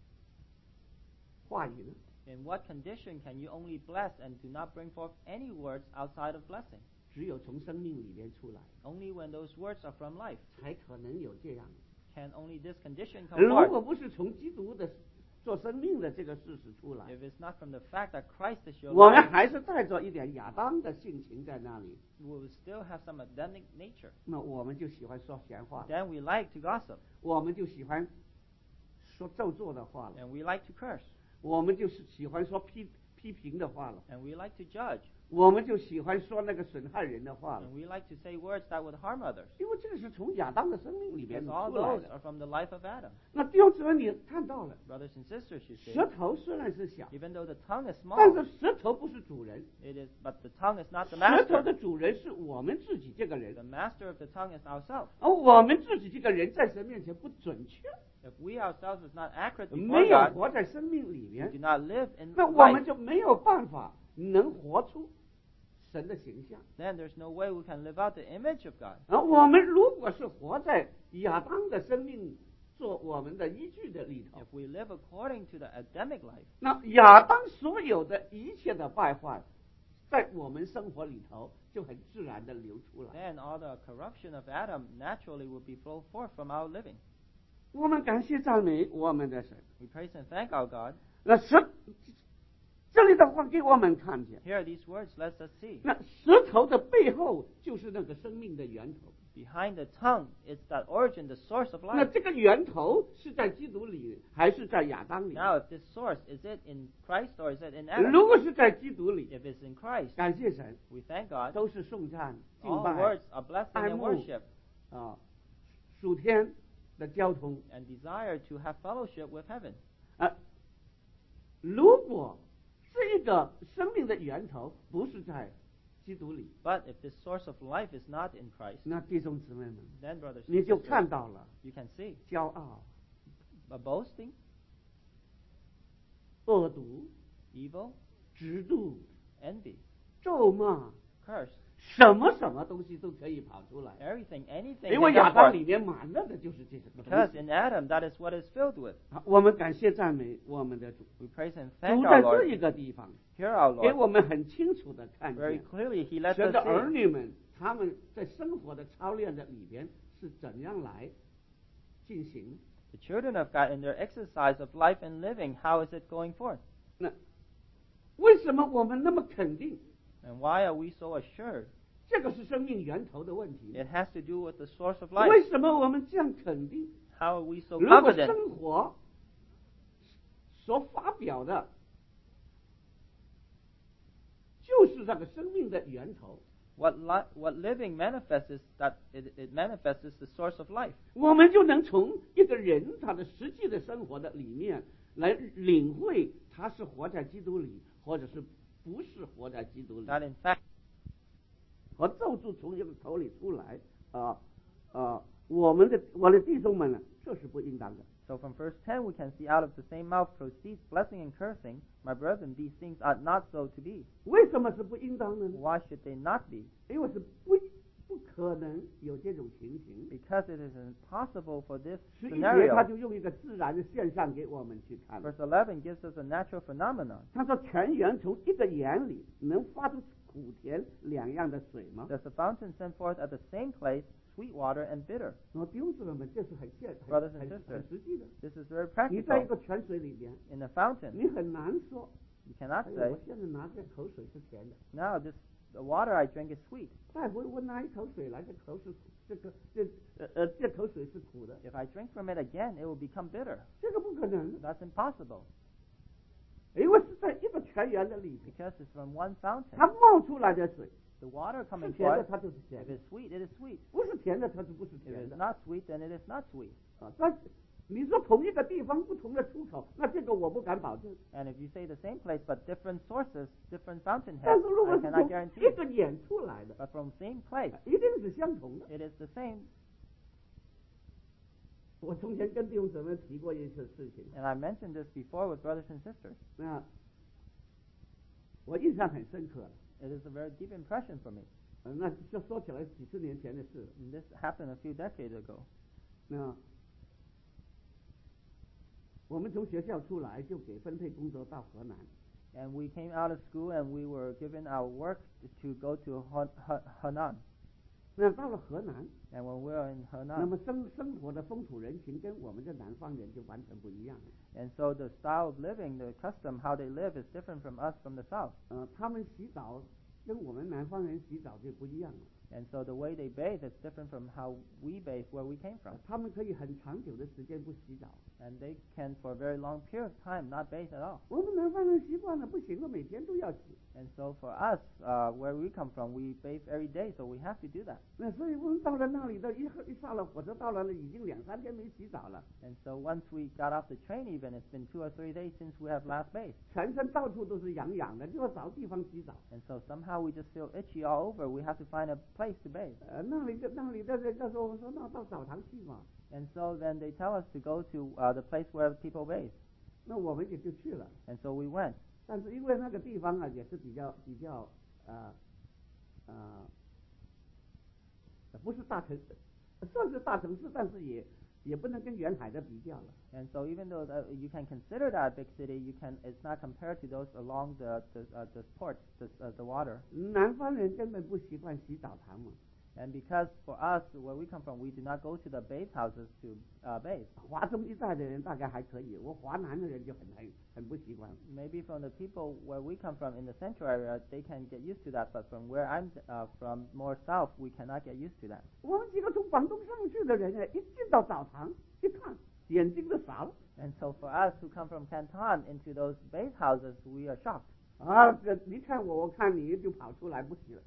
话语呢？ in what condition can you only bless and do not bring forth any words outside of blessing? 只有从生命里面出来， Only when those words are from life 才可能有这样。 can only this condition come 如 forth. 果不是从基督的做生命的这个事实出来， If it's not from the fact that Christ is your 我们 life, 还是带着一点亚当的性情在那里， we will still have some Adamic nature. 那我们就喜欢说闲话， Then we like to gossip, 我们就喜欢说咒詛的话了， and we like to curse, 我们就是喜欢说批批评的话了。 and we like to judge. 我们就喜欢说那个损害人的话了， And we like to say words that would harm others. 因为这个是从亚当的生命里边 Because all 出来 those 的。 are from the life of Adam. 那弟兄姊妹，你看到了， Brothers and sisters, you see, 舌头虽然是小， even though the tongue is 但 small, 是舌头不是主人， it is, but the tongue is not the 舌头 master. 的主人是我们自己这个人， The master of the tongue is ourselves. 而我们自己这个人在神面前不准确， If we ourselves is not accurate 没 before 有 God, 活在生命里 we 面 do，not live in 那我们 life, 就没有办法能活出神的形象。 then there's no way we can live out the image of God. 而我们如果是活在亚当的生命做我们的依据的里头， If we live according to the Adamic life, 那亚当所有的一切的败坏，在我们生活里头就很自然的流出来。 then all the corruption of Adam naturally would be flowed forth from our living. 我们感谢赞美我们的神。 We praise and thank our God. 那舌这里的话给我们看见， Here these words lets us see. 那舌头的背后就是那个生命的源头。 Behind the tongue, it's that origin, the source of 那 life. 这个源头是在基督里，还是在亚当里？ Now, if this source, is it in Christ or is it in Adam? 如果是在基督里， If it's in Christ, 感谢神， we thank God. 都是颂赞、敬 All 拜 words are blessing 爱 and 慕 worship 啊，属天的交通 and desire to have fellowship with heaven. 啊。如果这个生命的源头不是在基督里， But if this source of life is not in Christ, 那弟兄姊妹们， then, brothers 你 and 就看 sisters, 到了 you can see 骄傲、 a boasting, 恶毒、 evil, 嫉妒、 envy, 咒骂， curse, 什么什么东西都可以跑出来。 everything, anything. 因为 can 亚 come 当 forth. 里面满了的就是这些东 Because 西。 in Adam, that is what is filled with. 好，我们感谢赞美我们的主， We praise and 主 thank 在 our 这 Lord. 一个地方 Here, our 给 Lord, 我们很清楚的看 very 见， clearly, He lets 神 us 的儿 see 女们他们在生活的操练的里边是怎样来进行。 the children of God in their exercise of life and living. How is it going forth? 那为什么我们那么肯定？ And why are we so assured? 这个是生命源头的问题。 It has to do with the source of life. 为什么我们这样肯定？ How are we so 如果 confident? 生活所发表的，就是那个生命的源头， What li- what living manifests is that it, it manifests is the source of life. 我们就能从一个人他的实际的生活的里面来领会他是活在基督里，或者是不是活在基督里。 That in fact, 和咒诅从一个口里出来啊啊！我们的我的弟兄们呢，这是不应当的。 so from verse ten we can see out of the same mouth proceeds blessing and cursing. My brethren, these things ought not so to be. 为什么是不应当的呢？ Why should they not be? 因为是不不可能有这种情形。 Because it is impossible for this 十一节他 scenario. 就用一个自然的现象给我们去看。 Verse eleven gives us a natural phenomenon. 他说：“泉源从一个眼里能发出苦甜两样的水吗 Does the fountain send forth at the same place sweet water and bitter?？” 我弟兄姊妹们，这是很现、很 Brothers and 很 sisters. 很实际的。 This is very 你在一 practical. 个泉水里边， In a fountain, 你很难说。 you cannot 哎 say, 呀，我现在拿这口水是甜的， now this the water I drink is sweet. 再回我拿一口水来，这口水这个这呃呃这口水是苦的， If I drink from it again, it will become bitter. 这个不可能。 That's impossible 因为是在一个泉源的里面， because it's from one fountain. 它冒出来的水 The water 是 coming 甜的， forth, 它就是甜 if 的； it's sweet, it is sweet. 不是甜的，它是不是 If 甜 it's 的。 not sweet, then it is not sweet. 啊，但你说同一个地方不同的出口，那这个我不敢保证。 And if you say the same place but different sources, different 但 fountainheads, 是如果 I 是 cannot 从 guarantee. 一个眼出来的， But from same place, 一定是相同的。 it is the same. 我从前跟弟兄姊妹提过一次事情， And I mentioned this before with brothers and sisters. 那我印象很深刻。 It is a very deep impression for me. 呃，那这说起来几十年前的事了。 And this happened a few decades ago. 那我们从学校出来就给分配工作到河南。 And we came out of school and we were given our work to go to Han- Han- Henan. 那到了河南， And when we were in 那 Henan, 么生生活的风土人情跟我们这南方人就完全不一样了。 and so the style of living, the custom, how they live is different from us from the south. 呃，他们洗澡跟我们南方人洗澡就不一样了。 And so the way they bathe is different from how we bathe where we came from. 他们可以很长久的时间不洗澡。 And they can, for a very long period of time, not bathe at all. 我们南方人习惯了，不行了，每天都要洗。 And so for us, uh, where we come from, we bathe every day, so we have to do that. 那所以我们到了那里的，一一上了火车到了，已经两三天没洗澡了。 And so once we got off the train, even it's been two or three days since we have last bathed. 全身到处都是痒痒的，就要找地方洗澡。 And so somehow we just feel itchy all over. We have to find a place to bathe. 呃，那里就那里的这个时候，我说那到澡堂去嘛。 And so then they tell us to go to uh, the place where people bathe. 那我们也就去了。 And so we went. 但是因为那个地方啊，也是比较比较呃呃，不是大城，算是大城市，但是也也不能跟沿海的比较了。 And so even though uh, you can consider that a big city, you can it's not compared to those along the the, uh, the ports, the uh, the water. 南方人根本不习惯洗澡堂嘛。 And because for us, where we come from, we do not go to the bath houses to uh, bathe. 华中一带的人大概还可以，我华南的人就很很很不习惯。 Maybe from the people where we come from in the central area, they can get used to that. But from where I'm uh, from, more south, we cannot get used to that. 我们几个从广东上去的人呢，一进到澡堂一看，眼睛都傻了。 And so for us who come from Canton into those bath houses, we are shocked. 啊，这你看我，我看你，就跑出来不洗了。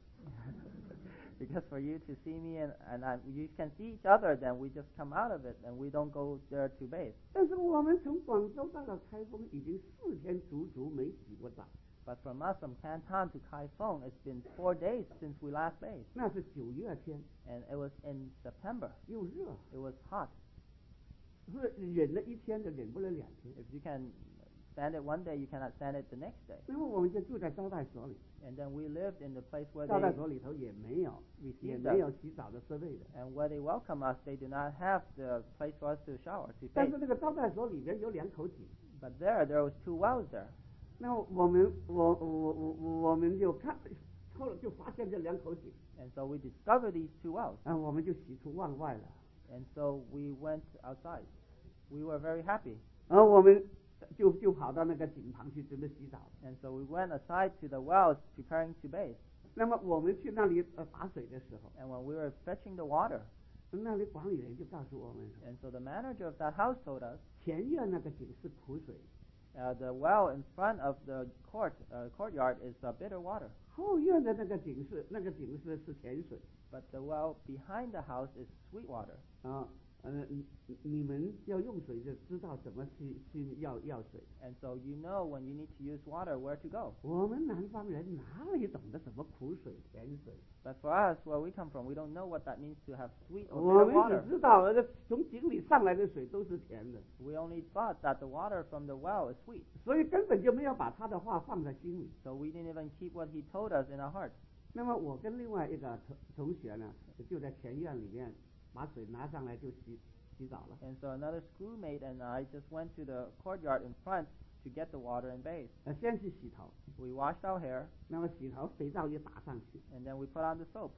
Because for you to see me and, and I, you can see each other, then we just come out of it and we don't go there to bathe. 但是我们从广州到了开封，已经四天足足没洗过澡。 But from us, from Canton to Kaifeng, it's been four days since we last bathed. 那是九月天， And it was in September. 又热， It was hot. 所以忍了一天的，忍不了两天。 If you can stand it one day, you cannot stand it the next day. 然后我们就住在招待所里， And then we lived in the place where 招待 they 所里头也没有，也 received 没有 us. 洗澡的设备的。 And where they welcome us, they do not have the place for us to shower, to 但 bathe. 是那个招待所里边有两口井， But there, there was two wells there. 那我们我我我我们就看，后来就发现这两口井， And so we discovered these two wells. 啊，我们就喜出望外了。 And so we went outside. We were very happy. 然后我们就就跑到那个井旁去准备洗澡。 And so we went aside to the wells preparing to bathe. 那么我们去那里呃打水的时候， And when we were fetching the water, 那里管理人就告诉我们说， and so the manager of that house told us, 前院那个井是苦水， uh, the well in front of the court uh, courtyard is uh, bitter water. 后院的那个井是那个井是是甜水。 But the well behind the house is sweet water. 啊，呃，你你们要用水就知道怎么去去要要水。 And so you know when you need to use water, where to go. 我们南方人哪里懂得什么苦水甜水？ But for us, where we come from, we don't know what that means to have sweet or 我 bitter 们 water. 只知道那个从井里上来的水都是甜的， We only thought that the water from the well is sweet. 所以根本就没有把他的话放在心里。 So we didn't even keep what he told us in our hearts. 那么我跟另外一个同同学呢，就在前院里面把水拿上来就洗洗澡了。 And so another schoolmate and I just went to the courtyard in front to get the water and bathe. 呃，先去洗头， We washed our hair, 那么洗头肥皂一打上去， and then we put on the soap.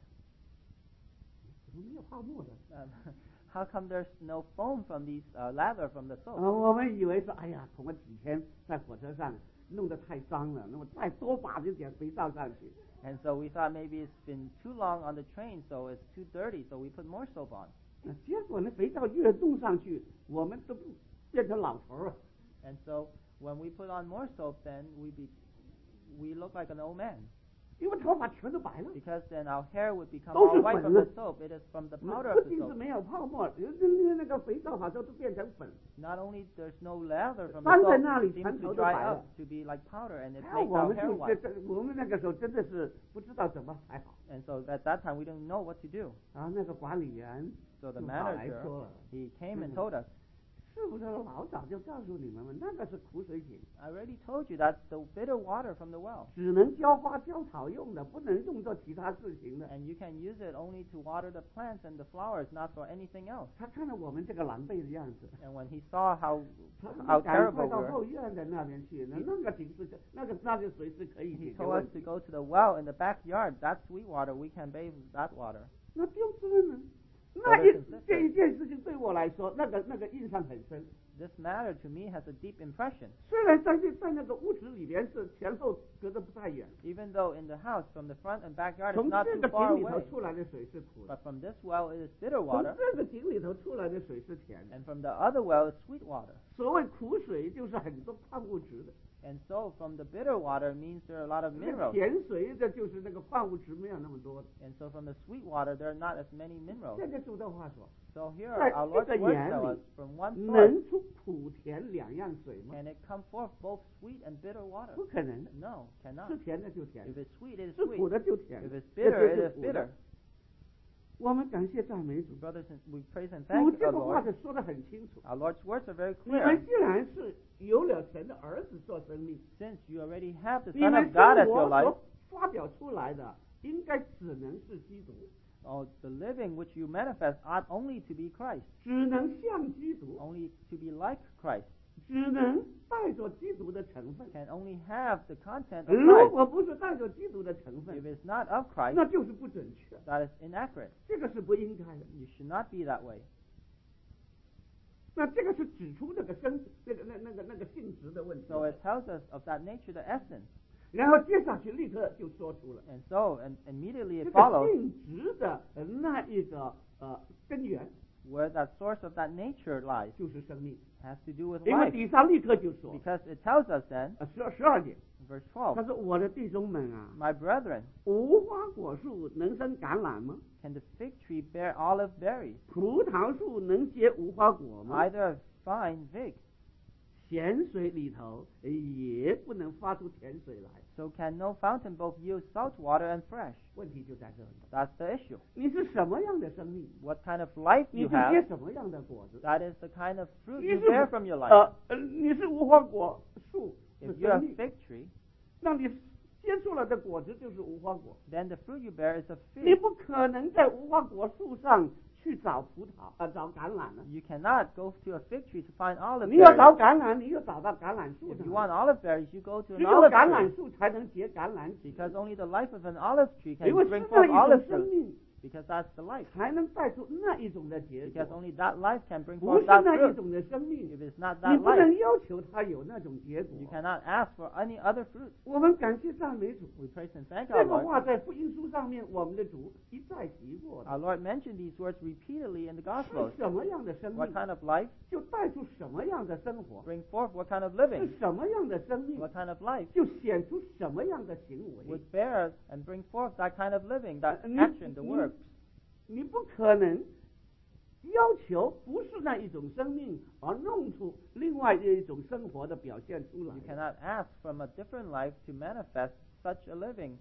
怎么没有泡沫的？ Um, how come there's no foam from these uh, lather from the 呃， soap? 我们以为说，哎呀，恐怕几天在火车上弄得太脏了，那么再多把一点肥皂上去。 And so we thought maybe it's been too long on the train, so it's too dirty, so we put more soap on. 那结果呢，肥皂越弄上去，我们都变成老头了。 And so when we put on more soap, then we be, we look like an old man. 因为头发全都白了， Because then our hair would become 都 all 是 white 粉 from 了。 the soap. It is from the 不 powder of the 仅是 soap. 没有泡沫，那那那个肥皂好像都变成粉。 Not only there's no lather from 粘 the 在 soap, 那里 it 全 seems 头 to 都 dry 白 up 了。 to be like powder, and it 哎， makes 我 our 们 hair 就 white. 这这，我们那个时候真的是不知道怎么才好。 And so at that time we didn't know what to do. 然后那个管理员 So the 就跑来 manager, 说了， he came and Mhm. told us, 是不是老早就告诉你们了？那个是苦水井， I already told you that's the bitter water from the well. 只能浇花浇草用的，不能用作其他事情的。 And you can use it only to water the plants and the flowers, not for anything else. 他看到我们这个狼狈的样子， And when he saw how 他 how 赶 terrible 快 we 到 were, 后院的那边去。那那个井是可那个那个水是可以 he 解决 told 问 us to 题。 go to the well in the backyard. That's sweet water. We can bathe with that water. 那弟兄姊妹们，那一这一件事情对我来说，那个那个印象很深。 this matter to me has a deep impression. 虽然在这在那个屋子里边是前后隔得不太远， Even though in the house, from the front and backyard, it's 从 not 这 too 个 far 井里头 away. 出来的水是苦的， But from this well, it is bitter 从 water, 这个井里头出来的水是甜的。 and from the other well, it's sweet water. 所谓苦水就是很多矿物质的， And so, from the bitter water means there are a lot of 那个 minerals. 甜水的就是那个矿物质没有那么多。 And so, from the sweet water, there are not as many minerals. 现在主的话说， So here, 在 our 这 Lord's 个 words 眼 tell 里 us, from one source, 能出苦甜两样水吗？ can it come forth both sweet and bitter water? 不可能的， No, cannot. 是甜的就甜 If，it's sweet, it is 是苦 sweet. 的就甜 If，it's 那 bitter, 就 it 是 is 苦的 bitter. 我们感谢赞美主， Brothers, and we praise and 主 thank 这 our 个话 Lord. 是说的很清楚。 Our Lord's words are very 你们 clear. 既然是有了神的儿子做生命， Since you already have the 你 Son 们 of God 生 as your 活 life, 所发表出来的，应该只能是基督， oh, the living which you manifest ought only to be Christ, 只能像基督， only to be like Christ, 只能带着基督的成分。 can only have the content of 如 Christ. 果不是带着基督的成 If 分， it's not of Christ, 那就是不准确， that is inaccurate. 这个是不应该的。 You should not be that way. 那这个是指出这个生那个那那个那个性质的问题。 So it tells us of that nature, the essence. 然后接下去立刻就说出了 And so, and immediately 这 it 个 follows 性质的呃那一个呃根源 where that source of that nature lies. 就是生命， Has to do with 因为 life. 底下立刻就说 Because it tells us then, 呃十二十二节， verse 他 twelve, 说我的弟兄们啊， My brethren, 无花果树能生橄榄吗？ can the fig tree bear olive berries? 葡萄树能结无花果吗？ Either fine fig. 咸水里头也不能发出甜水来。 So can no fountain both yield salt water and fresh? 问题就在这里， That's the issue. 你是什么样的生命， What kind of life 你 you 是结 have, 什么样的果子。 that is the kind of fruit 你 you 是 bear from your life. 呃呃，你是无花果树是 If you're 生 a 命， fig tree, 那你结出来的果子就是无花果。 then the fruit you bear is a 你 fig. 不可能在无花果树上去找葡萄啊、呃，找橄榄了。 You cannot go to a fig tree to find olive 你要找 berries. 橄榄，你要找到橄榄树 If 上 you want olive berries, you go to 只 an 有 olive 橄榄 tree. 树才能结橄榄籽， Because only the life of an olive tree can 因为是 bring 那 forth 一 olive 种生 fruit. 命 Because that's the life. 才能带出那一种的结 Because 果， only that life can bring 不 forth 是 that 那一 fruit. 种的生命， If it's not 你 that 不能 life, 要求它有那种结 you 果。 cannot ask for any other fruit. 我们感谢赞美主， We praise and thank 这 our 个 Lord. 话在福音书上面，我们的主一再提过的。 Our Lord mentioned these words repeatedly in the 是 Gospels. 什么样的生 What 命， kind of life? 就带出什么样的生活； Bring forth what kind of 是 living? 什么样的生命， What kind of life? 就显出什么样的行为 Would。bear and bring forth that kind of living, that 呃你 action, the 你 work. 你不可能要求不是那一种生命，而弄出另外一种生活的表现出来 You。cannot ask from a different life to manifest such a living.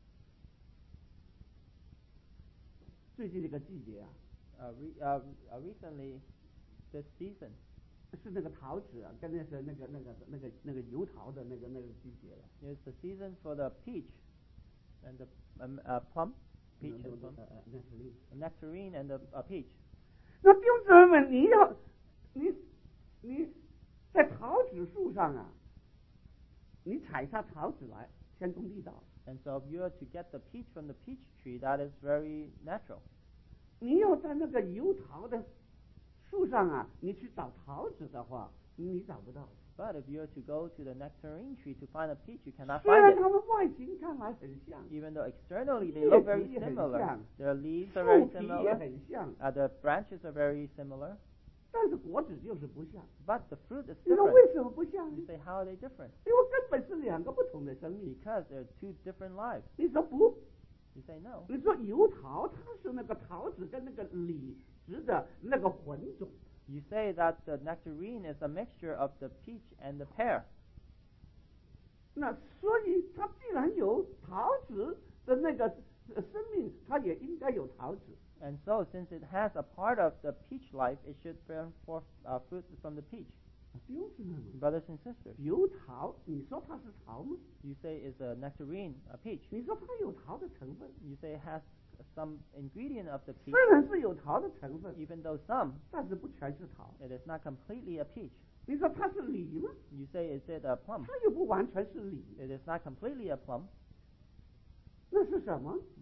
最近这个季节啊， Uh, re, uh, uh, recently, this season, 是那个桃子啊，跟那是那个那个那个那个油桃的那个那个季节了。 is the season for the peach and the um, uh, plum, peach 那 and 个 plum, 呃呃那是另 the nectarine and the uh, peach. 那弟兄姊妹们，你要你你在桃子树上啊，你采下桃子来，天公地道。 And so, if you are to get the peach from the peach tree, that is very natural. 你要在那个油桃的树上啊，你去找桃子的话，你找不到。 But if you are to go to the nectarine tree to find a peach, you cannot 虽然 find it. 它们外形看来很像， Even though externally they 叶 look 子 very 也很 similar, 像， their leaves 树 are very 皮也 similar, 很像， uh, the branches are very similar, 但是果子就是不像。 but the fruit is 你说 different. 为什么不像 You 呢？ say, how are they different? 因为根本是两个不同的生命。 Because they're two different lives. 你说不？ You say no. 你说油桃它是那个桃子跟那个李子的那个混种， You say that the nectarine is a mixture of the peach and the pear. 那所以它既然有桃子的那个呃生命，它也应该有桃子。 And so, since it has a part of the peach life, it should bear forth uh, fruit from the peach. 弟兄姊妹们， Brothers and sisters, 油桃，你说它是桃吗？ you say is a nectarine a peach. 你说它有桃的成分， You say it has some ingredient of the peach, 虽然是有桃的成分， even though some, 但是不全是桃。 it is not completely a peach. 你说它是梨吗？ You say, is it a plum? 它又不完全是梨， It is not completely a plum. 那是什么？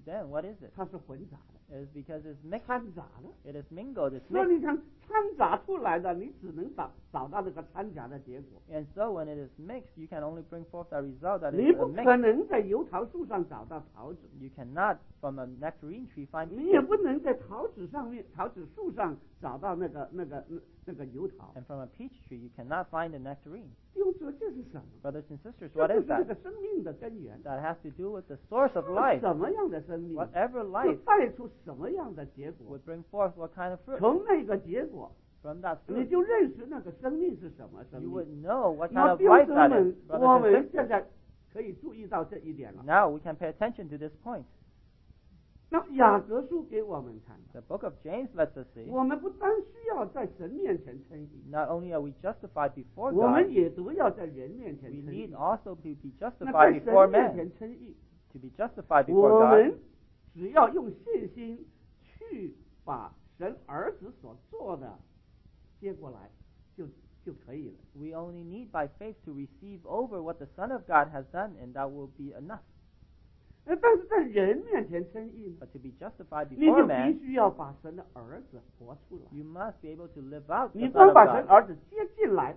then what is it? 它是混杂的， It is because it's mixed. 掺杂的。 It is mingled. It's 所以 mixed. 你看掺杂出来的，你只能找找到那个掺杂的结果， And so when it is mixed, you can only bring forth the result that 你 is 不 a 可 mix. 能在油桃树上找到桃子， You cannot from a nectarine tree find 你也 peach. 不能在桃子上面、桃子树上找到那个、那个、那那个油桃。 And from a peach tree, you cannot find a nectarine. 弟兄姊妹，这是什么？ Brothers and sisters, 这 what 就 is 是这 that? 个生命的根源。 That has to do with the source of life. 什么样的生命， Whatever 就 life 带出什么样的结果。 would bring forth what kind of fruit. 从那个结果， From that 你 fruit, 就认识那个生命是什么生 you 命。 would know what kind 那 of 弟兄 life 姊 that 妹 is. 我 Brothers 们 and 现 sisters, 在可以注意到这一点了。 now we can pay attention to this point. 那雅各书给我们看到， The book of James lets us see 我们不单需要在神面前称义， not only are we justified before 我 God, 们也都要在人面前 we 称义 need。also to be 那 justified 在 before 神面 man. 前称义， To be justified 我 before God, 们只要用信心去把神儿子所做的接过来，就就可以了。 we only need by faith to receive over what the Son of God has done, and that will be enough. 那但是在人面前称义呢， But to be justified 你就 before 必 man, 须要把神的儿子活出来。 you must be able to live out the 你 Son 光 of 把神 God. 儿子接进来，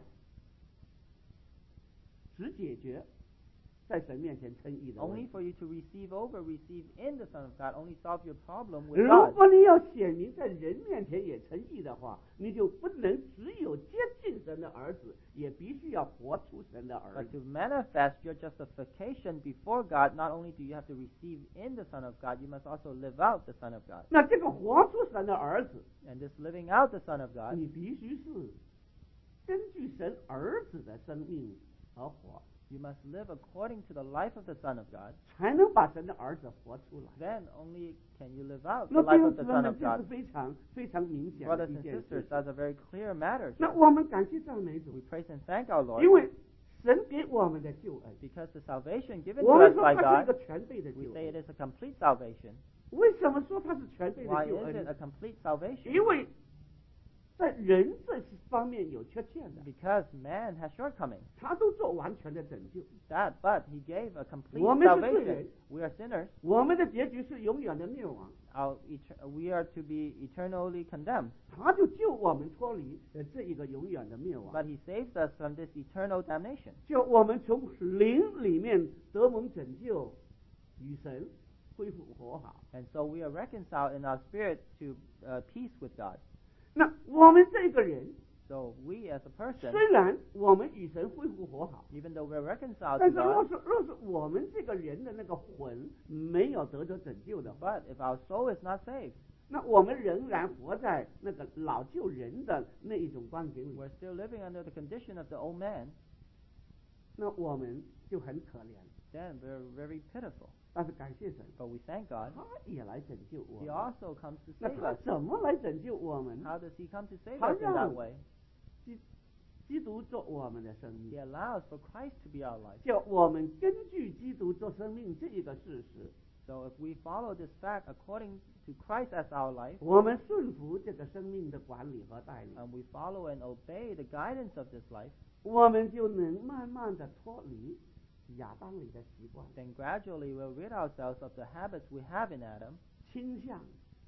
只解决在神面前称义的问 Only 题。 for you to receive over, receive in the Son of God, only solve your problem with 如 God. 果你要显明在人面前也称义的话，你就不能只有接近神的儿子，也必须要活出神的儿 But 子。 to manifest your justification before God, not only do you have to receive in the Son of God, you must also live out the Son of God. 那这个活出神的儿子， And this living out the Son of God, 你必须是根据神儿子的生命而活， you must live according to the life of the Son of God. 才能把神的儿子活出来。 Then only can you live out 那 the 弟 life 兄 of 姊 the 妹 Son 们， of 这是 God. 非常非常明显的 Brothers 一 and 件 sisters, 事。 that's a very clear matter. 那我们感谢赞美主 We，praise and thank our Lord 因为神给我们的救恩， because the salvation given to 我们 us 说 by 它是一 God, 个全备的 we 救 say 恩。 it is a complete salvation. 为什么说它是全备的 Why 救 is 恩 it a 呢？ complete salvation? 因为在人这方面有缺陷的， Because man has shortcomings. 他都做完全的拯救。 That, but he gave a complete 我们是罪 salvation. 人， We are sinners. 我们的结局是永远的灭亡。 Our eter- we are to be eternally condemned. 他就救我们脱离呃这一个永远的灭亡， But he saves us from this eternal damnation. 就我们从灵里面得蒙拯救，与神恢复和好。 And so we are reconciled in our spirit to uh, peace with God. 那我们这个人， So we as a person, 虽然我们与神恢复和好， even though we're reconciled 但 to 是若 God, 是若是我们这个人的那个魂没有得着拯救的话， but if our soul is not saved, 那我们仍然活在那个老旧人的那一种光景里， we're still living under the condition of the old man, 那我们就很可怜。 then we're very pitiful. 但是感谢神， But we thank God. 他也来拯救我 He 们。 also comes to 那 save 他 us. 怎么来拯救我们？ How does he come to save 他 us in that 让 way? 基督做我们的生命 He，allows for Christ to be our life. 叫我们根据基督做生命这一个事实， So if we follow this fact according to Christ as our life, 我们顺服这个生命的管理和带领， and we follow and obey the guidance of this life, 我们就能慢慢的脱离亚当里的习惯， then gradually we'll rid ourselves of the habits we have in Adam 倾向，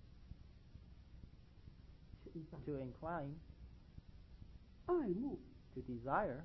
倾向 to incline, 爱慕 to desire,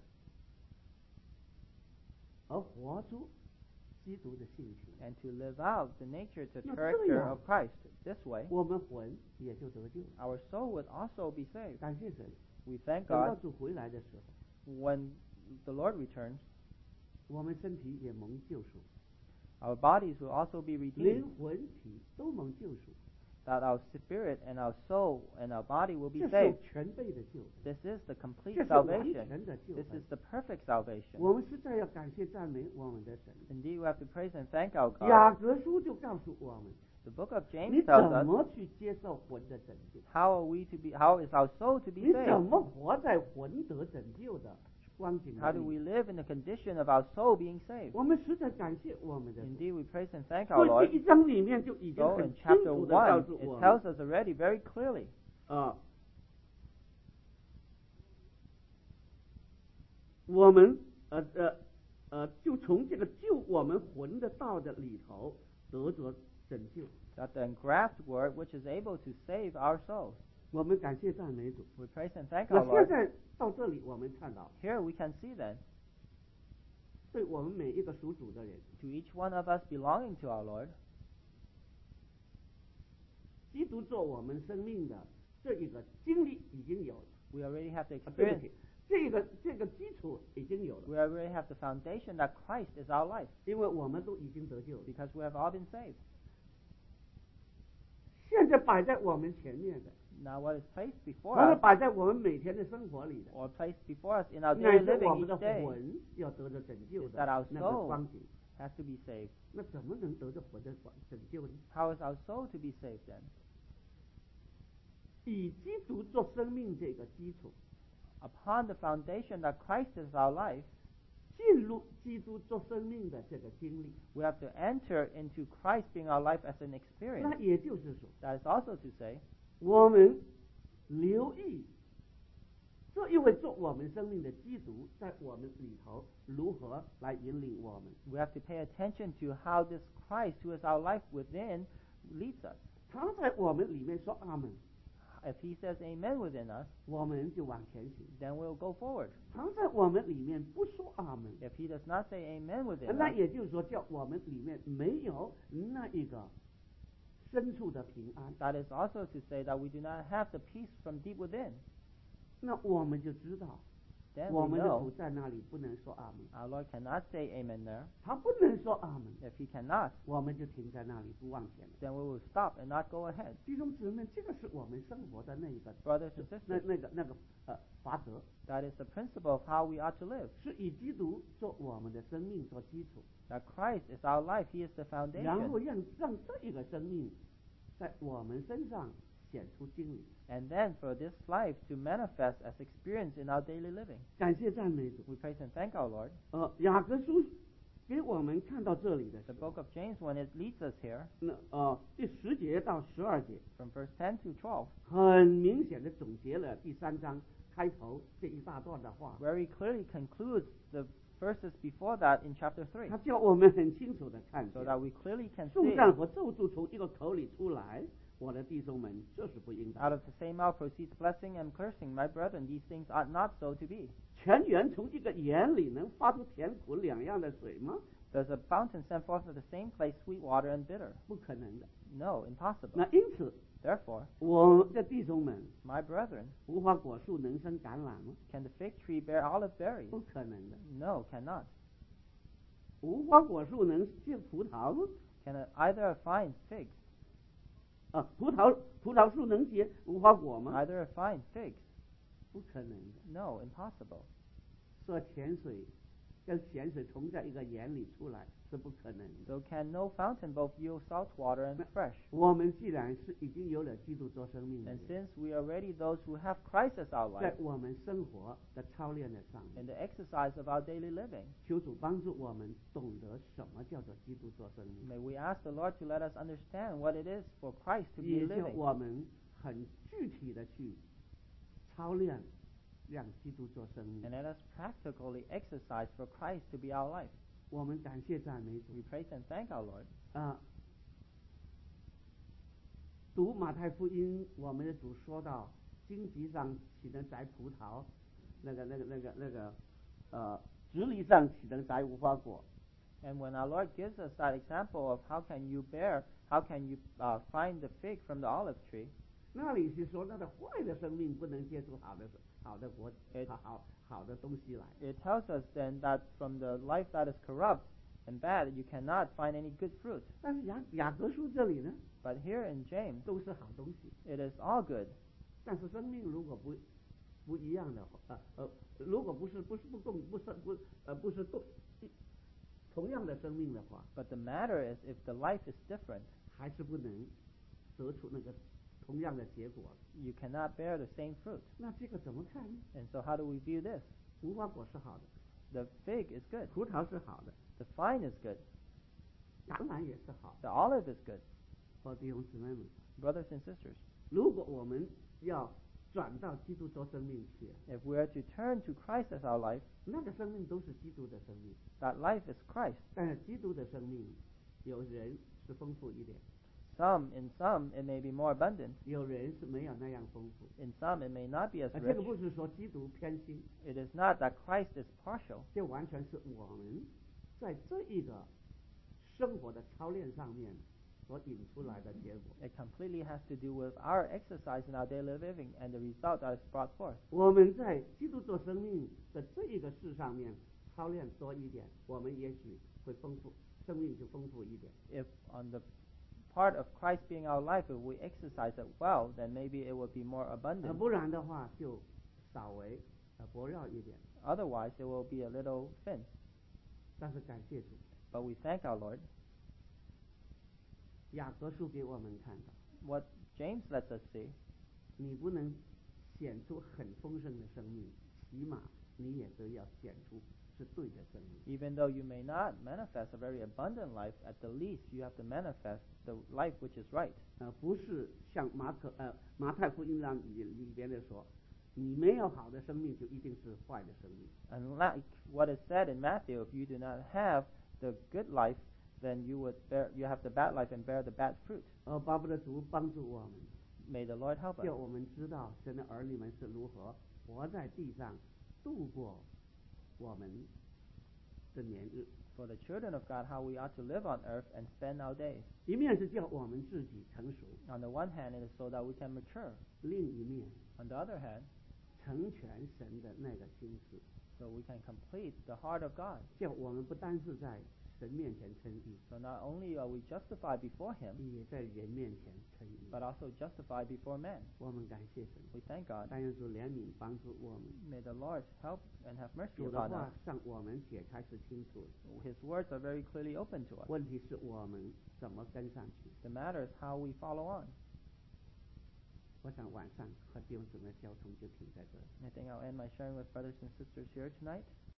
而活出基督的性情， and to live out the nature, the No, character 这样。 of Christ. This way, 我们魂也就得救。 our soul would also be saved. 感谢神， We thank 等到 God 主回来的时候， when the Lord returns, 我们身体也蒙救赎， our bodies will also be 灵 redeemed, 魂体都蒙救赎， that our spirit and our soul and our body will be 这是 saved. 全备的救恩， This is the complete 这是完 salvation. 全的救 This 恩 is。the perfect salvation. 我们实在要感谢赞美我们的神。 Indeed, we have to praise and thank our God. 雅各书就告诉我们， The book of 你 James 怎 tells us 么去接受魂的拯救？ how are we to be, how is our soul to be 你怎 saved? 么活在魂得拯救的光景 How do 里？ we live in the condition of our soul being saved? 我们实在感谢我们的神。 Indeed, we praise and thank our 所以 Lord. 这一章里面就已经 So 很 in 清 chapter 楚的告 one, 诉 it 我 tells 们 us already very clearly 啊，我们呃呃呃，就从这个救我们魂的道的里头得着拯拯救。 That the engraft word which is able to save our souls. 我们感谢赞美主。 We praise and thank 那 our 现 Lord. 在到这里，我们看到， Here we can see then, 对我们每一个属主的人， to each one of us belonging to our Lord, 基督做我们生命的这一个经历已经有了， we already have the 啊对不 experience. 起，这个这个基础已经有了， We already have the foundation that Christ is our life, 因为我们都已经得救了。 because we have all been saved. 现在摆在我们前面的， Now what is placed before 或者 us, 摆在我们每天的生活里的， or placed before us in our 乃 daily 是我 living 们的 each day, 魂要得着拯救 is that 的 our 那个 soul 光景。 has to be saved. 那怎么能得着魂的拯救呢？ How is our soul to be saved then? 以基督做生命这个基础， Upon the foundation that Christ is our life, 进入基督做生命的这个经历， we have to enter into Christ being our life as an 那 experience. 也就是说， That is also to say, 我们留意这一位做我们生命的基督，在我们里头如何来引领我们。 we have to pay attention to how this Christ, who is our life within, leads us. 他在我们里面说阿门， If he says amen within us, 我们就往前行； then we'll go forward. 他在我们里面不说阿门， If he does not say amen within 那 us, 也就是说，叫我们里面没有那一个深处的平安， that is also to say that we do not have the peace from deep within. 那我们就知道， Then 我 we 们的主 know 在那里不能说阿门， our Lord cannot say amen there. 他不能说阿门， If he cannot, 我们就停在那里不往前。 then we will stop and not go ahead. 弟兄姊妹，这个是我们生活的那一个 Brothers and 那 sisters, 那个那个呃法则， that is the principle of how we ought to live. 是以基督做我们的生命做基础， That Christ is our life, he is the 然后 foundation. 让让这一个生命在我们身上显出经历。 And then for this life to manifest as experience in our daily living. 感谢赞美主。 We praise and thank our Lord. 呃，雅各书给我们看到这里的 The 时候， book of James, when it leads us here, 那呃第十节到十二节， from verse ten to twelve, 很明显的总结了第三章开头这一大段的话。 very clearly concludes the verses before that in chapter three, 他叫我们很清楚的看 so 见， that we clearly can 颂 see 赞和咒诅从一个口里出来，我的弟兄们，这是不应当 out。of the same mouth proceeds blessing and cursing. My brethren, these things ought not so to be. 泉源从一个眼里能发出甜苦两样的水吗？ Does a fountain send forth at the same place sweet water and bitter? 不可能的。 No, impossible. 那因此， Therefore, 我的弟兄们， my brethren, 无花果树能生橄榄吗？ can the fig tree bear olive berries? 不可能的。 No, cannot. 无花果树能结葡萄吗？ Can a, either a vine figs? 啊，葡萄葡萄树能结无花果吗？ Either a vine figs? 不可能的。 No, impossible. 说甜水跟咸水同在一个眼里出来是不可能的。 So can no fountain both yield salt water and fresh? 我们既然是已经有了基督做生命的 And 人， since we are already those who have Christ as our 在 life, 我们生活的操练的上面， in the exercise of our daily living, 求主帮助我们懂得什么叫做基督做生命， may we ask the Lord to let us understand what it is for Christ to be 也叫 living, 我们很具体的去操练，让基督做生命 and。let us practically exercise for Christ to be our life. 我们感谢赞美主 We praise and thank our Lord. 啊！读马太福音，我们的主说到荆棘上岂能摘葡萄？那个、那个、那个、那个，呃，直篱上岂能摘无花果？ And when our Lord gives us that example of how can you bear, how can you uh, find the fig from the olive tree, 那里是说那个坏的生命不能结出好的好的果哎好好好的东西来。 it tells us then that from the life that is corrupt and bad, you cannot find any good fruit. 但是雅雅各书这里呢， But here in James, 都是好东西。 it is all good. 但是生命如果不不一样的话，呃呃，如果不是不是不共不是不呃不是同同样的生命的话， But the matter is, if the life is different, 还是不能得出那个同样的结果。 you cannot bear the same fruit. 那这个怎么看呢？ And so how do we view this? 无花果是好的， The fig is good. 葡萄是好的， The vine is good. 橄榄也是好的。 The olive is good. 我弟兄姊妹们， Brothers and sisters, 如果我们要转到基督做生命去， if we are to turn to Christ as our life, 那个生命都是基督的生命， that life is Christ. 但是基督的生命有人是丰富一点， Some, in some, it may be more abundant. 有人是没有那样丰富。 In some, it may not be as 啊，这个 rich. 不是说基督偏心， It is not that Christ is partial. 这完全是我们在这一个生活的操练上面所引出来的结果。 It completely has to do with our exercise in our daily living and the result that is brought forth. 我们在基督做生命的这一个事上面操练多一点，我们也许会丰富，生命就丰富一点。 If on the part of Christ being our life, if we exercise it well, then maybe it would be more 呃， abundant. 不然的话就稍微呃薄弱一点。 Otherwise, it will be a little thin. 但是感谢主， But we thank our Lord. 雅各书给我们看到， What James lets us see, 你不能显出很丰盛的生命，起码你也都要显出是对的生命。 even though you may not manifest a very abundant life, at the least you have to manifest the life which is right. 呃，不是像马可呃马太福音上里里边的说，你没有好的生命就一定是坏的生命。 Unlike what is said in Matthew, if you do not have the good life, then you would bear, you have the bad life and bear the bad fruit. 呃，巴不得主帮助我们， May the Lord help us. 叫我们知道神的儿女们是如何活在地上度过我们的年日。 For the children of God, how we ought to live on earth and spend our days. 一面是叫我们自己成熟， On the one hand, it is so that we can mature. 另一面 On the other hand, 成全神的那个心思， so we can complete the heart of God. 叫我们不单是在神面前称义， So not only are we justified before Him, 也在人面前称义。 but also justified before men. 我们感谢神， We thank God. 但愿主怜悯帮助我们。 May the Lord help and have mercy 主的 upon 话 us. 向我们解开是清楚的， His words are very clearly open to us. 问题是我们怎么跟上去。 The matter is how we follow on. 我想晚上和弟兄姊妹交通就停在这里。 I think I'll end my sharing with brothers and sisters here tonight.